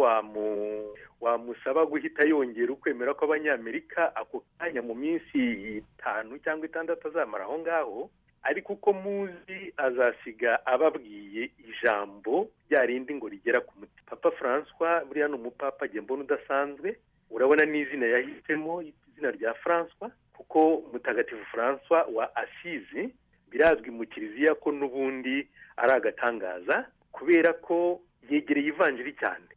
I: wamusaba guhita yongera ukwemera kw'abanyamerika ako kanya mu minsi 5 cyangwa 6 azamara aho ngaho, ariko uko muzi azasiga ababwiye ijambo ryarindi ngo rigera ku mutima. Papa Francois buriya ni umupapa mbona udasanzwe, urabona n'izina yahisemo, izina rya Francois, kuko mutagatifu Francois wa Asizi birazwi mu kiliziya ko n'ubundi ari agatangaza, kubera ko yegereye ivanjiri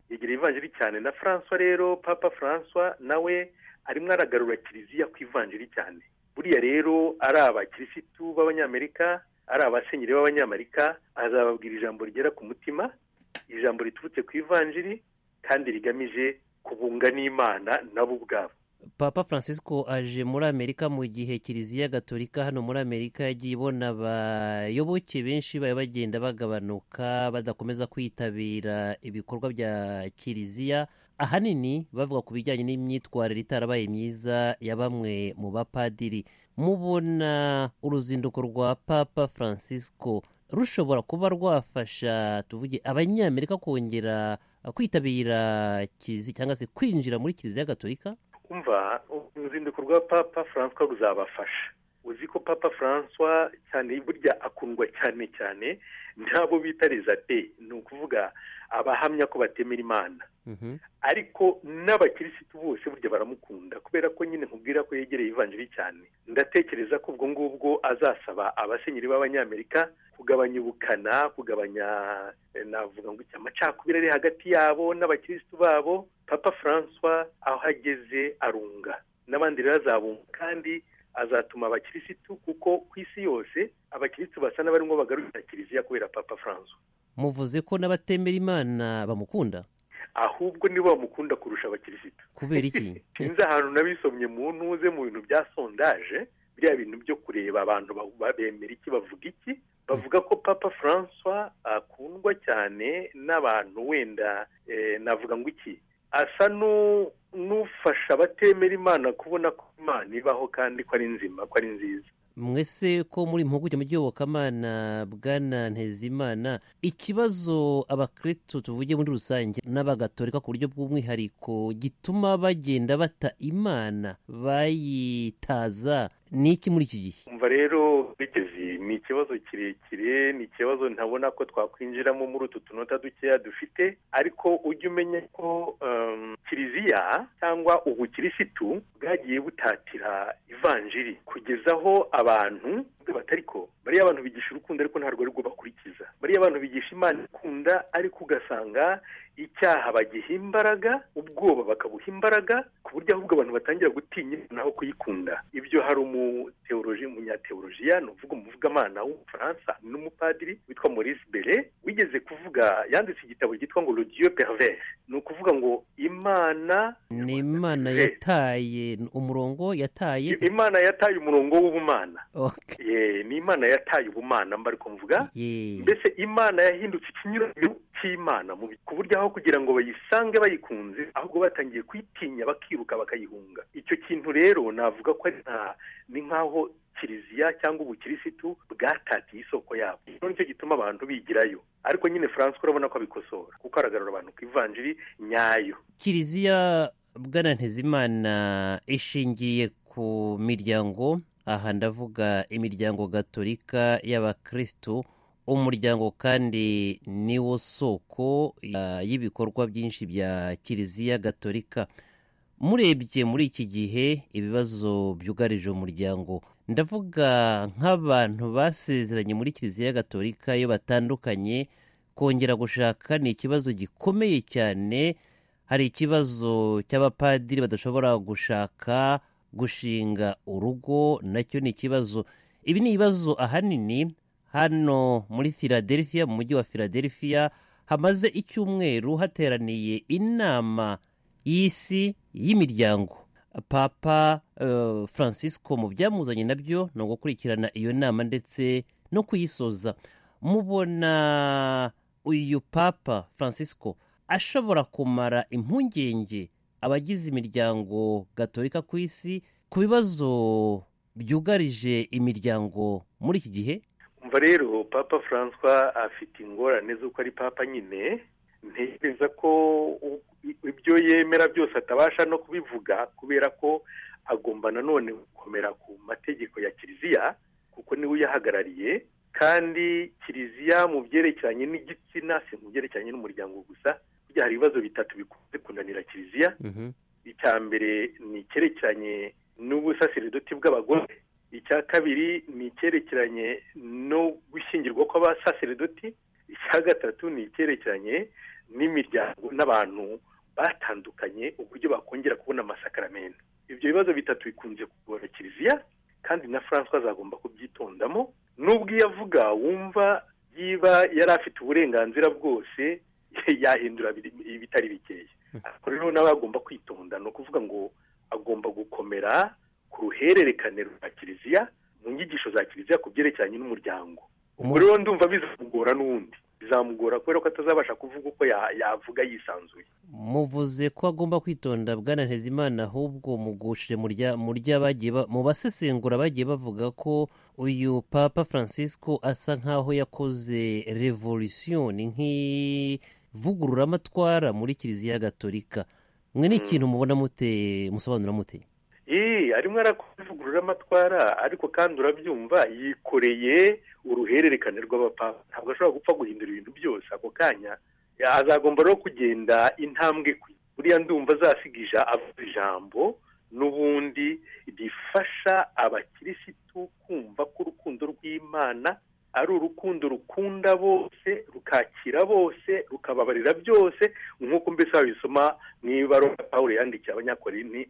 I: cyane. Na Francois rero, Papa Francois nawe arimo aragarura kiliziya ku ivanjiri cyane. Buriya rero ari abakirisitu b'abanyamerika, ari abasenyeri b'abanyamerika, azababwira ijambo rigera ku mutima, ijambo riturutse ku ivanjiri kandi rigamije kubunga n'Imana nabo ubwabo.
G: Papa Francisco aje muri Amerika mu gihe kiliziya gatolika hano muri Amerika yagiye ibona abayoboke benshi bagenda bagabanuka, badakomeza kwitabira ibikorwa bya kiliziya, ahanini bavuga ku bijyanye n'imyitwarire itarabaye myiza ya bamwe mu bapadiri. Mubona uruzinduko rwa Papa Francisco rushobora kuba rwafasha tuvuge abanyamerika kongera kwitabira kiliziya cyangwa se kwinjira muri kiliziya gatolika?
I: Umva, uruzinduko rwa Papa Francois ruzabafasha. Uzi ko Papa Francois cyane burya akundwa cyane ntabo bita rezate, ni ukuvuga abahamya ko batemera Imana. Ariko n'abakirisitu bose burya baramukunda, kubera ko nyine nkubwira ko yegereye ivanjiri cyane. Ndatekereza ko ubwo ngubwo azasaba abasenyeri b'abanyamerika kugabanya ubukana, kugabanya navuga ngo amacakubiri ari hagati yabo n'abakirisitu babo. Papa Francois aho ageze arunga, n'abandi rero azabunga, kandi azatuma abakirisitu, kuko ku isi yose abakirisitu basa n'abarimo bagarurira kiliziya kubera Papa Francois.
G: Muvuze ko n'abatemera Imana bamukunda?
I: Ahubwo nibo bamukunda kurusha abakirisitu.
G: Kubera iki?
I: Sinzi ahantu nabisomye mu ntuze mu bintu bya sondaje, biriya bintu byo kureba abantu bemera iki, bavuga iki. Bavuga ko Papa Francois akundwa cyane n'abantu wenda navuga ngo iki, asa n'ufasha abatemera Imana kubona ko Imana ibaho kandi ko ari nzima, ko ari nziza.
G: Mwese ko muri impuguke mu by'iyobokamana bwana Ntezimana, ikibazo abakristo tuvuge muri rusange n'abagatolika ku buryo bw'umwihariko gituma bagenda bata Imana bayitaza ni iki muri iki gihe?
I: Umva rero ni ikibazo kirekire, ni ikibazo ntabona ko twakwinjiramo muri utu tunota dukeya dufite, ariko ujye umenya ko kiliziya cyangwa ubukirisitu bwagiye butatira ivanjiri kugeza aho abantu batariko bariya abantu bigisha urukundo ariko ntabwo ari rwo bakurikiza. Bariya abantu bigisha Imana ikunda, ariko ugasanga icyaha bagiha imbaraga, ubwoba bakabuha imbaraga, ku buryo ahubwo abantu batangira gutinya naho kuyikunda. Ibyo hari umunyateolojiya, ni uvuga umuvugamana w'umufaransa n'umupadiri witwa Maurice Bere, wigeze kuvuga, yanditse igitabo cyitwa ngo Le Dieu pervers. Ni ukuvuga ngo Imana
G: ni Imana yataye umurongo,
I: Imana yataye umurongo w'ubumana.
G: Okay.
I: Ni Imana yataye ubumana mba ariko mvuga. Mbese Imana yahindutse ikinyuranyo cy'Imana ku buryo aho kugira ngo bayisange bayikunze, ahubwo batangiye kwitinya bakiruka bakayihunga. Icyo kintu rero navuga ko ni nk'aho kiliziya cyangwa ubukirisitu bwatatiye isoko yabo. Nicyo gituma abantu bigirayo, ariko nyine Francois urabona ko abikosora, kuko aragarura abantu ku ivanjiri nyayo.
G: Kiliziya bwana Ntezimana ishingiye ku miryango aha ndavuga imiryango gatolika y'abakristo. Umuryango kandi niwo soko y'ibikorwa byinshi bya kiliziya gatolika. Murebye muri iki gihe ibibazo byugarije umuryango, ndavuga nk'abantu basezeranye muri kiliziya gatolika iyo batandukanye, kongera gushaka ni ikibazo gikomeye cyane. Hari ikibazo cy'abapadiri badashobora gushinga urugo, nacyo ni ikibazo. Ibi ni ibibazo ahanini hano muri Philadelphia, mu mujyi wa Philadelphia, hamaze icyumweru hateraniye inama y'isi y'imiryango. Papa Francisco mu byamuzanye nabyo no gukurikirana iyo nama ndetse no kuyisoza. Mubona uyu Papa Francisco ashobora kumara impungenge abagize imiryango gatolika ku isi ku bibazo byugarije imiryango muri iki gihe?
I: umva rero Papa Francois afite ingorane z'uko ari papa nyine. Ntekereza ko ibyo yemera byose atabasha no kubivuga kubera ko agomba nanone gukomera ku mategeko ya kiliziya kuko niwe uyahagarariye, kandi kiliziya mu byerekeranye n'igitsina si mu byerekeranye n'umuryango gusa. Burya hari ibibazo bitatu bikunze kunanira kiliziya. Icya mbere ni icyerekeranye n'ubusaseredoti bw'abagore, icya kabiri ni icyerekeranye no gushyingirwa kw'abasaseredoti, icya gatatu ni icyerekeranye n'imiryango n'abantu batandukanye uburyo bakongera kubona amasakaramentu. Ibyo bibazo bitatu bikunze kugora kiliziya, kandi na Francois azagomba kubyitondamo. Nubwo iyo avuga wumva yiba yari afite uburenganzira bwose yahindura ibitari bikeya, ariko rero nawe agomba kwitonda. Ni ukuvuga ngo agomba gukomera ku ruhererekane rwa kiliziya mu nyigisho za kiliziya ku byerekeranye n'umuryango. Ubwo rero ndumva bizamugora n'ubundi, bizamugora kubera ko atazabasha kuvuga uko yavuga yisanzuye.
G: Muvuze ko agomba kwitonda Bwana Ntezimana, ahubwo mugushije mu basesengura bagiye bavuga ko uyu Papa Francisco asa nk'aho yakoze revolution, nk'ivugururamatwara muri kiliziya gatolika. Mwe ni ikintu mubona mute, musobanura mute?
I: Arimo arakuvugurura amatwara, ariko kandi urabyumva yikoreye uruhererekane rw'abapapa. Ntabwo ashobora gupfa guhindura ibintu byose ako kanya. Azagomba rero kugenda intambwe buriya ndumva azasigisha avuga ijambo n'ubundi rifasha abakirisitu kumva ko urukundo rw'Imana ari urukundo rukunda bose, rukakira bose, rukababarira byose, nk'uko mbese babisoma mu ibaruwa Pawulo yandikiye Abanyakorinti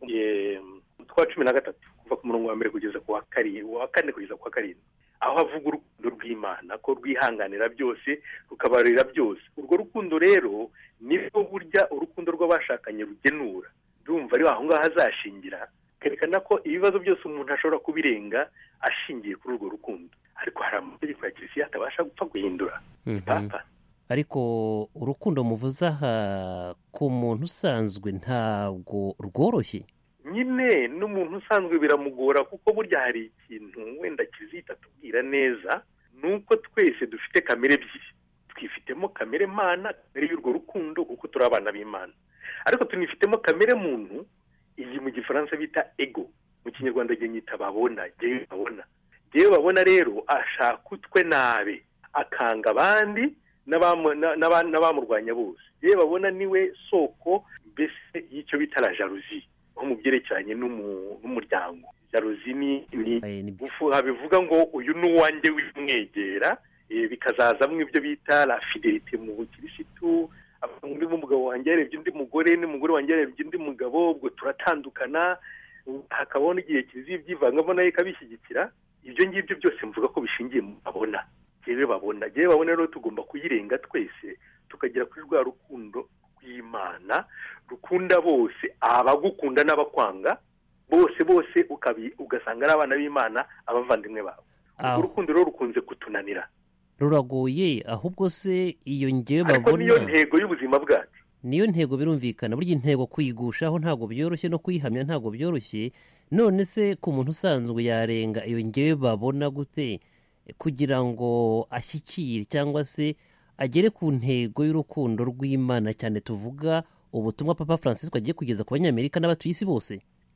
I: twa 13 kuva ku murongo wa mbere kugeza ku wa kane kugeza ku wa karindwi, aho avuga urukundo rw'Imana ko rwihanganira byose, rukabarira byose. Urwo rukundo rero nibwo burya urukundo rw'abashakanye rugenura. Ndumva ari aho ngaho azashingira, kerekana ko ibibazo byose umuntu ashobora kubirenga ashingiye kuri urwo rukundo. Ariko hari amategeko ya kiliziya atabasha gupfa guhindura. Papa
G: ariko urukundo muvuze aha ku muntu usanzwe ntabwo rworoshye.
I: Nyine n'umuntu usanzwe biramugora, kuko burya hari ikintu wenda kiliziya itatubwira neza, nuko twese dufite kamere ebyiri. Twifitemo kamere Mana, kamere y'urwo rukundo kuko turi abana b'Imana, ariko tunifitemo kamere muntu, iyi mu gifaransa bita ego, mu kinyarwanda nyita babona. Jewe babona rero ashaka utwe nabe, akanga abandi n'abamurwanya bose. Jewe babona niwe soko mbese y'icyo bita la jalousie nko mu byerekeranye n'umuryango. Jalousie ni bivuga ngo uyu n'uwanjye wimwegera, bikazazamwo ibyo bita la fidelite mu bukirisitu. Undi mugabo wanjye yarebye undi mugore, n'umugore wanjye yarebye undi mugabo, ubwo turatandukana. Hakabaho n'igihe kiliziya ibyivangamo nayo ikabishyigikira. Ibyo ngibyo byose mvuga ko bishingiye mu babona. Jewe babona rero tugomba kuyirenga twese tukagera kuri rwa rukundo rw'Imana rukunda bose, abagukunda n'abakwanga bose ugasanga ari abana b'Imana, abavandimwe babo. Urwo rukundo rero rukunze kutunanira,
G: ruragoye. Ahubwo se iyo ngewe babona,
I: ariko niyo ntego y'ubuzima bwacu,
G: niyo ntego. Birumvikana burya intego kuyigushaho ntabwo byoroshye, no kuyihamya ntabwo byoroshye. None se ku muntu usanzwe yarenga iyo ngewe babona gute kugira ngo ashyikire cyangwa se agere ku ntego y'urukundo rw'Imana cyane tuvuga ubutumwa Papa Francisco agiye kugeza ku Banyamerika n'abatuye isi bose?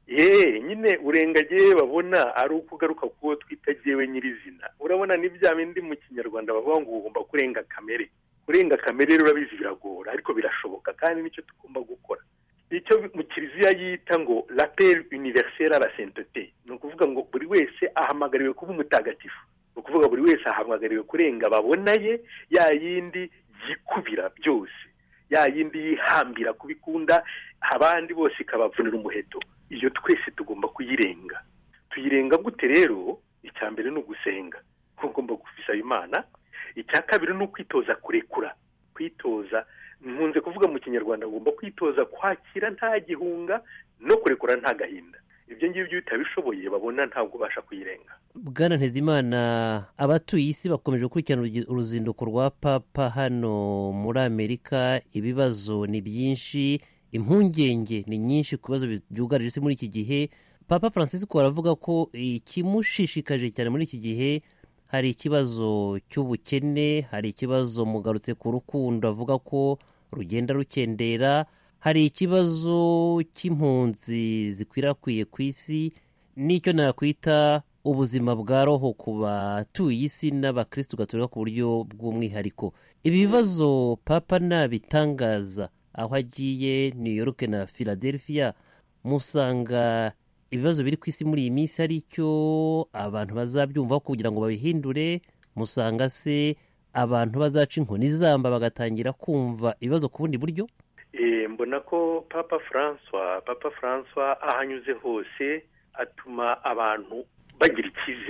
I: nyine urengagiye babona ari uko ugaruka kuwo twita jyewe nyirizina. Urabona ni bya bindi mu kinyarwanda bavuga ngo ugomba kurenga kamere. Kurenga kamere rero urabizi biragora, ariko birashoboka kandi nicyo tugomba gukora. Icyo mu kiliziya yita ngo l'appel universel à la sainteté, ni ukuvuga ngo buri wese ahamagariwe kuba umutagatifu. Ni ukuvuga buri wese ahamagariwe kurenga babonaye, ya yindi yikubira byose, ya yindi yihambira kubikunda abandi bose ikabavunira umuheto. Iyo twese tugomba kuyirenga. Tuyirenga gute rero? Icya mbere ni ugusenga, ugomba gufisha Imana. Icya kabiri ni ukwitoza kurekura. Kwitoza, nkunze kuvuga mu kinyarwanda, ugomba kwitoza kwakira nta gihunga no kurekura nta gahinda. Ibyo ngibyo bitabishoboye babona ntabwo ubasha kuyirenga.
G: Bwana Ntezimana, abatuye isi bakomeje gukurikirana uruzinduko rwa papa hano muri Amerika. Ibibazo ni byinshi, impungenge ni nyinshi ku bibazo byugarije isi muri iki gihe. Papa Francisco aravuga ko ikimushishikaje cyane muri iki gihe hari ikibazo cy'ubukene, hari ikibazo mugarutse ku rukundo avuga ko rugenda rukendera, hari ikibazo cy'impunzi zikwirakwiye ku isi, n'icyo nakwita ubuzima bwa roho ku batuye isi n'abakristo gatolika ku buryo bw'umwihariko. Ibi bibazo papa nabitangaza aho agiye New York na Philadelphia, musanga ibibazo biri ku isi muri iyi minsi ari cyo abantu bazabyumvaho kugira ngo babihindure? Musanga se abantu bazaca inkoni zamba bagatangira kumva ibibazo ku bundi buryo?
I: Mbona ko Papa Francois ahanyuze hose atuma abantu bagira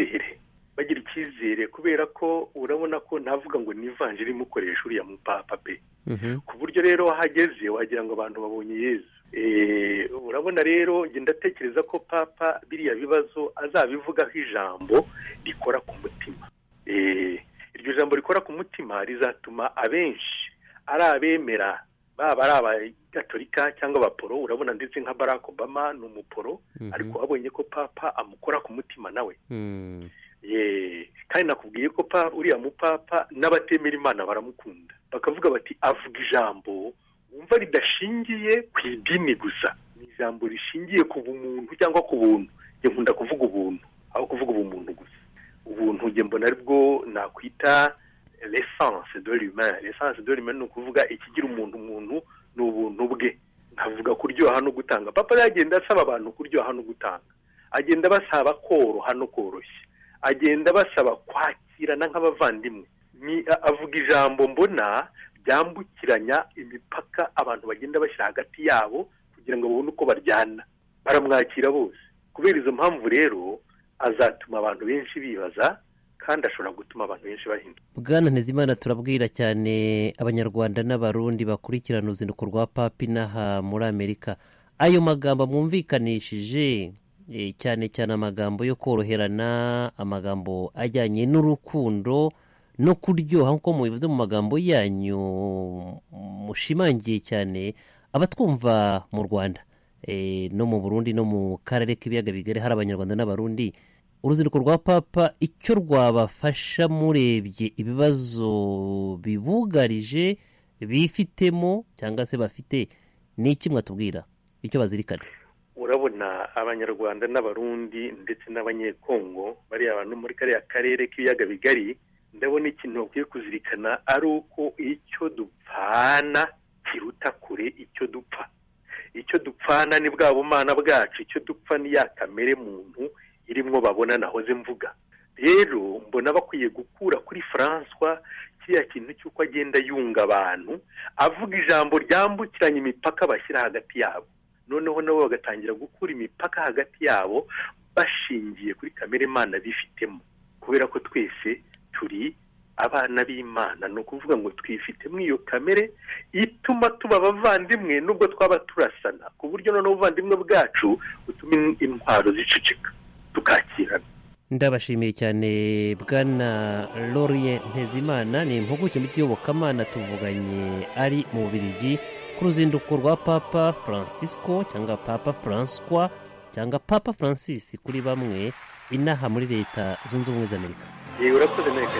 I: icyizere kubera ko urabona ko navuga ngo ni ivanjiri imukoresha uriya mupapa pe. Ku buryo rero wahageze wagira ngo abantu babonye Yezu. Urabona rero ngenda ndatekereza ko papa biriya bibazo azabivugaho ijambo rikora ku mutima. Iryo jambo rikora ku mutima rizatuma abenshi ari abemera, baba ari abagatolika cyangwa abaporo. Urabona ndetse nka Barack Obama ni umuporo, ariko abonye ko papa amukora ku mutima nawe. Kandi nakubwiye ko uriya mupapa n'abatemera Imana baramukunda, bakavuga bati avuga ijambo wumva ridashingiye ku idini gusa, ni ijambo rishingiye ku bumuntu cyangwa ku buntu. Njye nkunda kuvuga ubuntu aho kuvuga ubumuntu gusa. Ubuntu njye mbona aribwo nakwita l'essence de l'humain. L'essence de l'humain ni ukuvuga ikigira umuntu ni ubuntu bwe. Nkavuga kuryoha no gutanga. Papa yagenda asaba abantu kuryoha no gutanga, agenda basaba koroha no koroshya, agenda basaba kwakirana nk'abavandimwe. Avuga ijambo mbona byambukiranya imipaka abantu bagenda bashyira hagati yabo kugira ngo babone uko baryana. Baramwakira bose. Kubera izo mpamvu rero azatuma abantu benshi bibaza, kandi ashobora gutuma abantu benshi bahinduka.
G: Bwana Ntezimana, turabwira cyane abanyarwanda n'abarundi bakurikirana uruzinduko rwa papa inaha muri Amerika. Ayo magambo mwumvikanishije cyane cyane amagambo yo koroherana, amagambo ajyanye n'urukundo no kuryoha nk'uko mubivuze mu magambo yanyu mushimangiye cyane abatwumva mu Rwanda no mu Burundi no mu karere k'ibiyaga bigari hari abanyarwanda n'abarundi. Uruzinduko rwa papa icyo rwabafasha murebye ibibazo bibugarije bifitemo cyangwa se bafite, ni iki mwatubwira icyo bazirikana?
I: Urabona abanyarwanda n'abarundi ndetse n'abanyekongo bari abantu muri kariya karere k'ibiyaga bigari, ndabona ikintu bakwiye kuzirikana ari uko icyo dupfana kiruta kure icyo dupfa. Icyo dupfana ni bwa bumana bwacu, icyo dupfa ni ya kamere muntu irimwo babona nahoze mvuga. Rero mbona bakwiye gukura kuri Francois kiriya kintu cy'uko agenda yunga abantu, avuga ijambo ryambukiranya imipaka bashyira hagati yabo. Noneho nabo bagatangira gukura imipaka hagati yabo bashingiye kuri kamere Imana bifitemo, kubera ko twese turi abana b'Imana. Ni ukuvuga ngo twifitemo iyo kamere ituma tuba abavandimwe nubwo twaba turasana, ku buryo noneho ubuvandimwe bwacu butuma intwaro ziceceka tukakirana.
G: Ndabashimiye cyane Bwana Laurien Ntezimana, ni impuguke mu by'iyobokamana, tuvuganye ari mu Bubiligi ku ruzinduko rwa Papa Francisco cyangwa Papa Francois cyangwa Papa Francis kuri bamwe inaha muri Leta Zunze Ubumwe za Amerika.
I: Urakoze neza.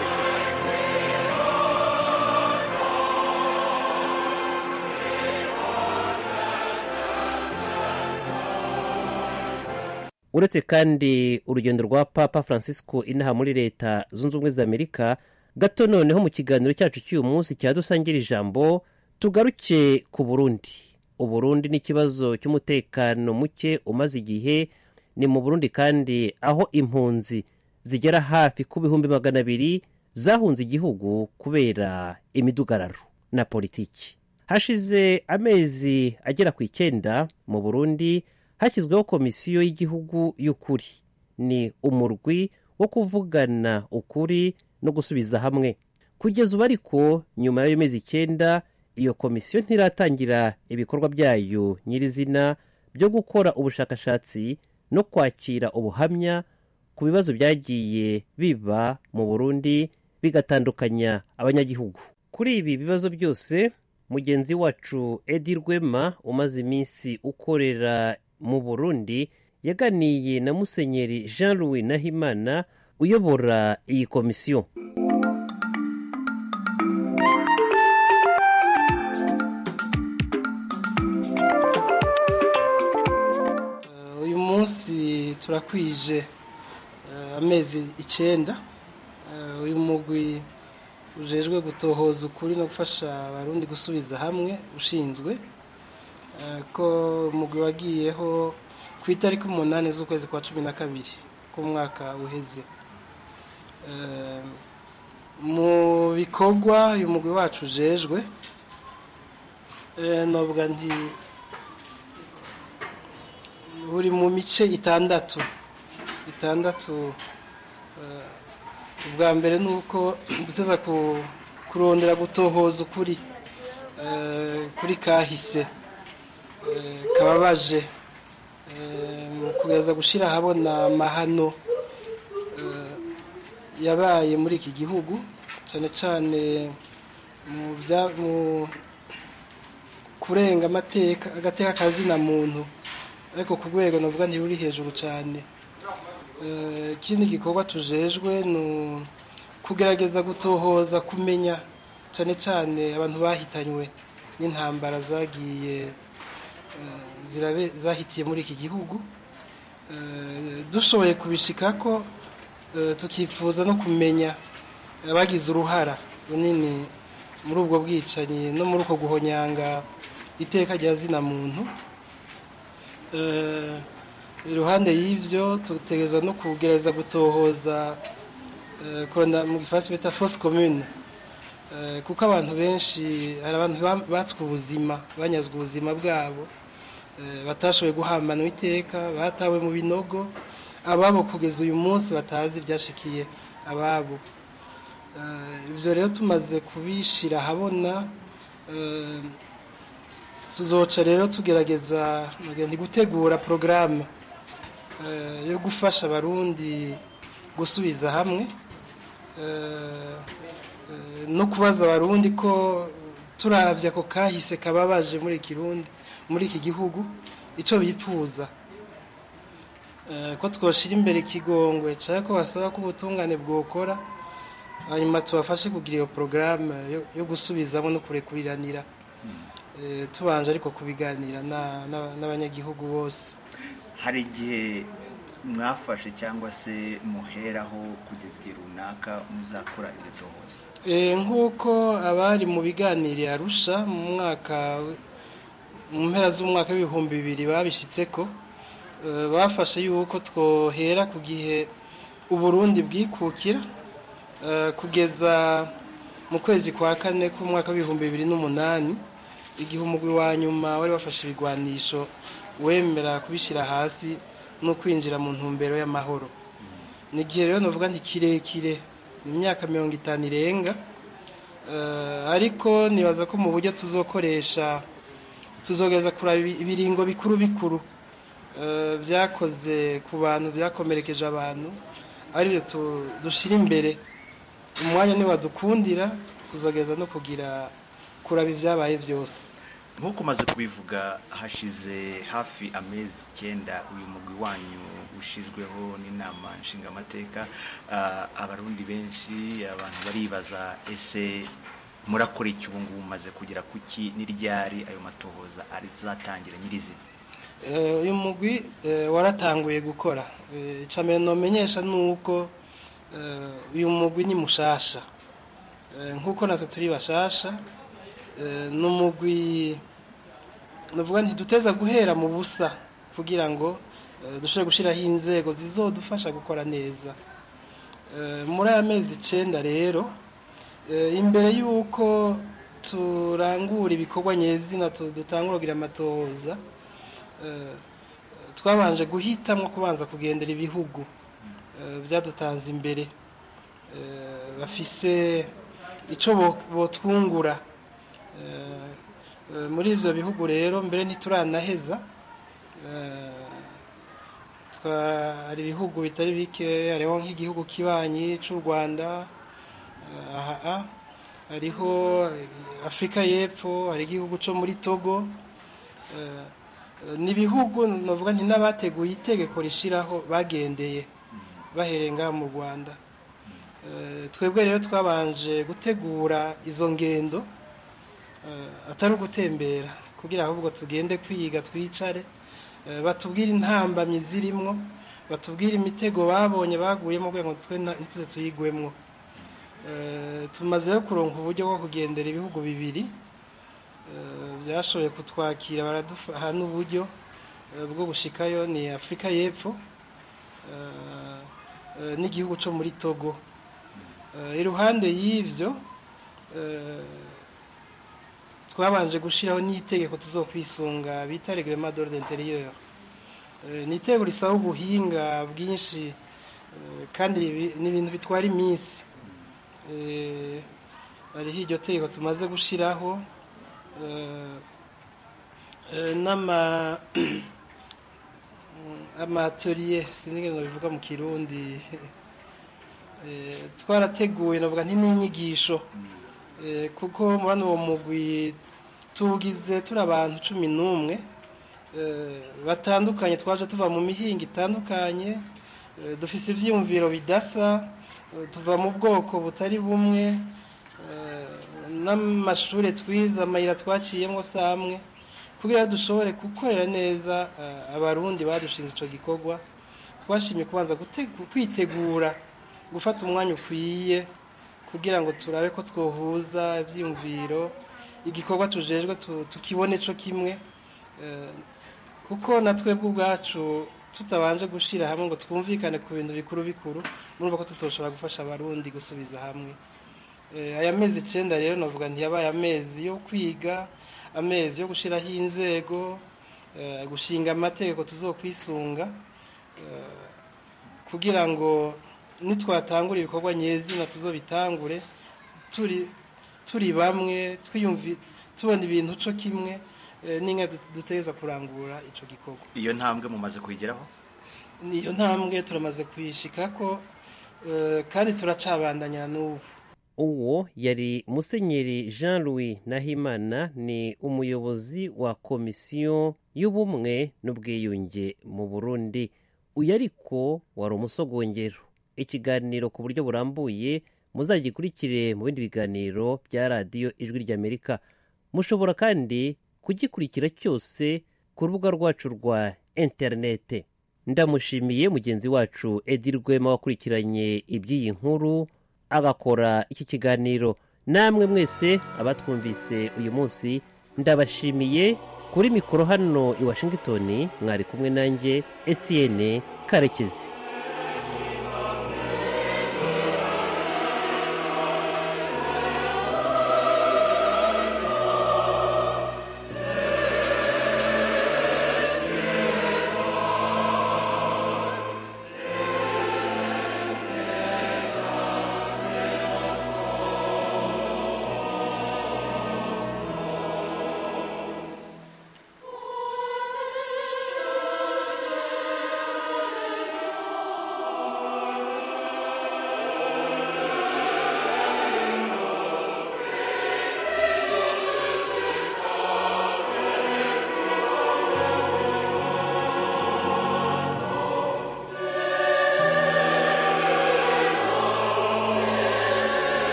G: uretse kandi urugendo rwa papa francisco inaha muri leta zunze ubumwe za amerika. Gato noneho mu kiganiro cyacu cy'uyu munsi cyadusangira ijambo tugaruke ku Burundi. Uburundi ni ikibazo cy'umutekano muke umaze igihe. Ni mu Burundi kandi aho impunzi zigera hafi ku 200,000 zahunze igihugu kubera imidugararo na politiki. Hashize amezi agera ku 9 mu Burundi hashyizweho komisiyo y'igihugu y'ukuri. Ni umurwi wo kuvugana ukuri no gusubiza hamwe. Kugeza ubu ariko nyuma y'amezi 9 iyo komisiyo ntiratangira ibikorwa byayo nyirizina byo gukora ubushakashatsi no kwakira ubuhamya ku bibazo byagiye biba mu Burundi bigatandukanya abanyagihugu. Kuri ibi bibazo byose mugenzi wacu Edi Rwema umaze iminsi ukorera mu Burundi yaganiye na Musenyeri Jean-Louis Nahimana uyobora iyi komisiyo.
J: Uyu munsi turakwije amezi 9 uyu mugwi ujejwe gutohoza ukuri no gufasha abarundi gusubiza hamwe ushinzwe ko umugwi wagiyeho ku itariki 8 z'ukwezi kwa 12 ku mwaka uheze. Mu bikorwa uyu mugwi wacu ujejwe novuga nti uri mu mice 6 ubwa mbere nuko duteza kurondera gutohoza ukuri kuri kahise kababaje mu kugereza gushira habona amahano yabaye muri iki gihugu cyane cyane mu kurenga agateka kazina muntu ariko ku rwego navuga ntiburi hejuru cyane. Ikindi gikorwa tujejwe ni kugerageza gutohoza kumenya cyane cyane abantu bahitanywe n'intambara zagiye zahitiye muri iki gihugu. Dushoboye kubishika ko tukifuza no kumenya abagize uruhara runini muri ubwo bwicanyi no muri uko guhonyanga iteka rya zina muntu. Iruhande y'ivyo tutegeza no kugereza gutohoza korona mu gifaransa bita fausse commune kuko abantu benshi hari abantu batswe ubuzima banyazwe ubuzima bwabo batashoboye guhambana iteka batawe mu binogo ababo kugeza uyu munsi batazi byashikiye ababo. Ibyo rero tumaze kubishira habona tuzoca rero tugerageza gutegura programme yo gufasha abarundi gusubiza hamwe no kubaza abarundi ko turabya ko kahise kababaje muri Kirundi muri iki gihugu ico bipfuza ko twoshira imbere kigongwe cyane ko basaba ko ubutungane bwokora hanyuma tubafashe kugira iyo programme yo gusubizamo no kurekuriranira tubanje ariko kubiganira n'abanyagihugu bose.
K: Hari igihe mwafashe cyangwa se muheraho kugeza igihe runaka muzakora ibitohoza?
J: Nk'uko abari mu biganiro Arusha mu mpera z'umwaka w'ibihumbi 2000 babishitseko bafashe yuko twohera ku gihe Uburundi bwikukira kugeza mu kwezi kwa 4 k'umwaka w'ibihumbi 2008 igihe umugwi wa nyuma wari wafashe ibigwanisho wemera kubishira hasi no kwinjira mu ntumbero y'amahoro. Ni gihe rero novuga nti kirekire imyaka 50 irenga ariko nibaza ko mu buryo tuzokoresha tuzogeza kuraba ibiringo bikuru byakoze ku bantu byakomerekeje abantu ari byo dushira imbere umwanya ni wadukundira tuzogeza no kugira kuraba ibyabaye byose.
K: Nk'uko umaze kubivuga hashize hafi amezi 9 uyu mugwi wanyu ushizweho n'inama nshingamateka abarundi benshi abantu baribaza ese murakora iki ubu ngubu maze kugira kuki n'iryari ayo matohoza ari zatangira nyirizina?
J: uyu mugwi waratanguye gukora icambere nomenyesha nuko uyu mugwi ni mushasha nkuko natwe turi bashasha n'umugwi navuga ntiduteza guhera mu busa kugira ngo dushobore gushiraho inzego zizodufasha gukora neza muri aya mezi 9 rero imbere yuko turangura ibikorwa nyezina dutangura kugira amatohoza twabanje guhitamwo kubanza kugendera ibihugu byadutanze imbere bafise ico botwungura muri ivyo bihugu rero mbere ntituranaheza hari ibihugu bitari bike hariho nk'igihugu kibanyi c'u Rwanda hariho Afrika y'Epfo hari igihugu co muri Togo n'ibihugu navuga nti n'abateguye itegeko rishiraho bagendeye baherenga mu Rwanda twebwe rero twabanje gutegura izo ngendo atari gutembera kugira ahubwo tugende kwiga twicare batubwira intambamye zirimwo batubwira imitego babonye baguyemo kugira ngo twe ntituze tuyigwemwo tumaze kuronka uburyo bwo kugendera ibihugu bibiri byashoboye kutwakira baraduha n'uburyo bwo gushikayo ni Afrika y'Epfo n'igihugu cyo muri Togo iruhande y'ivyo twabanje gushiraho n'itegeko tuzokwisunga bita règlement d'ordre intérieur n'itegeko risaba ubuhinga bwinshi kandi n'ibintu bitwara iminsi ari hiryo tegeko tumaze gushiraho atelier sinige ngo bivuga mu Kirundi twarateguye navuga nti n'inyigisho kuko mubano uwo mugwi tugize turi abantu 11 batandukanye twaje tuva mu mihinga itandukanye dufise ivyumviro bidasa tuva mu bwoko butari bumwe n'amashure twiza amayira twaciyemo samwe kugira dushobore gukorera neza abarundi badushinze ico gikorwa twashimye kubanza kwitegura gufata umwanya ukwiye kugira ngo turabe ko twohuza ivyumviro igikorwa tujejwe tukibone co kimwe kuko natwebwe ubwacu tutabanje gushira hamwe ngo twumvikane ku bintu bikuru murumva ko tutoshobora gufasha abarundi gusubiza hamwe aya mezi 9 rero navuga nti yabaye amezi yo kwiga amezi yo gushiraho inzego gushinga amategeko tuzokwisunga kugira ngo nitwatangura ibikorwa nyezina tuzobitangure turi bamwe tubona ibintu co kimwe ninga duteza kurangura ico gikorwa
K: iyo ntambwe mumaze kuyigeraho
J: niyo ntambwe turamaze kuyishikako kandi turacabandanya n'ubu
G: uwo yari Musenyeri Jean Louis Nahimana ni umuyobozi wa komisiyo y'ubumwe n'ubwiyunge mu Burundi uyu ariko wari umusogongero ikiganiro ku buryo burambuye muzagikurikire mu bindi biganiro bya radiyo ijwi ry'Amerika mushobora kandi kugikurikira cyose ku rubuga rwacu rwa interinete ndamushimiye mugenzi wacu Edi Rwema wakurikiranye iby'iyi nkuru agakora iki kiganiro namwe mwese abatwumvise uyu munsi ndabashimiye kuri mikoro hano i Washington mwari kumwe nanjye Etienne Karekezi.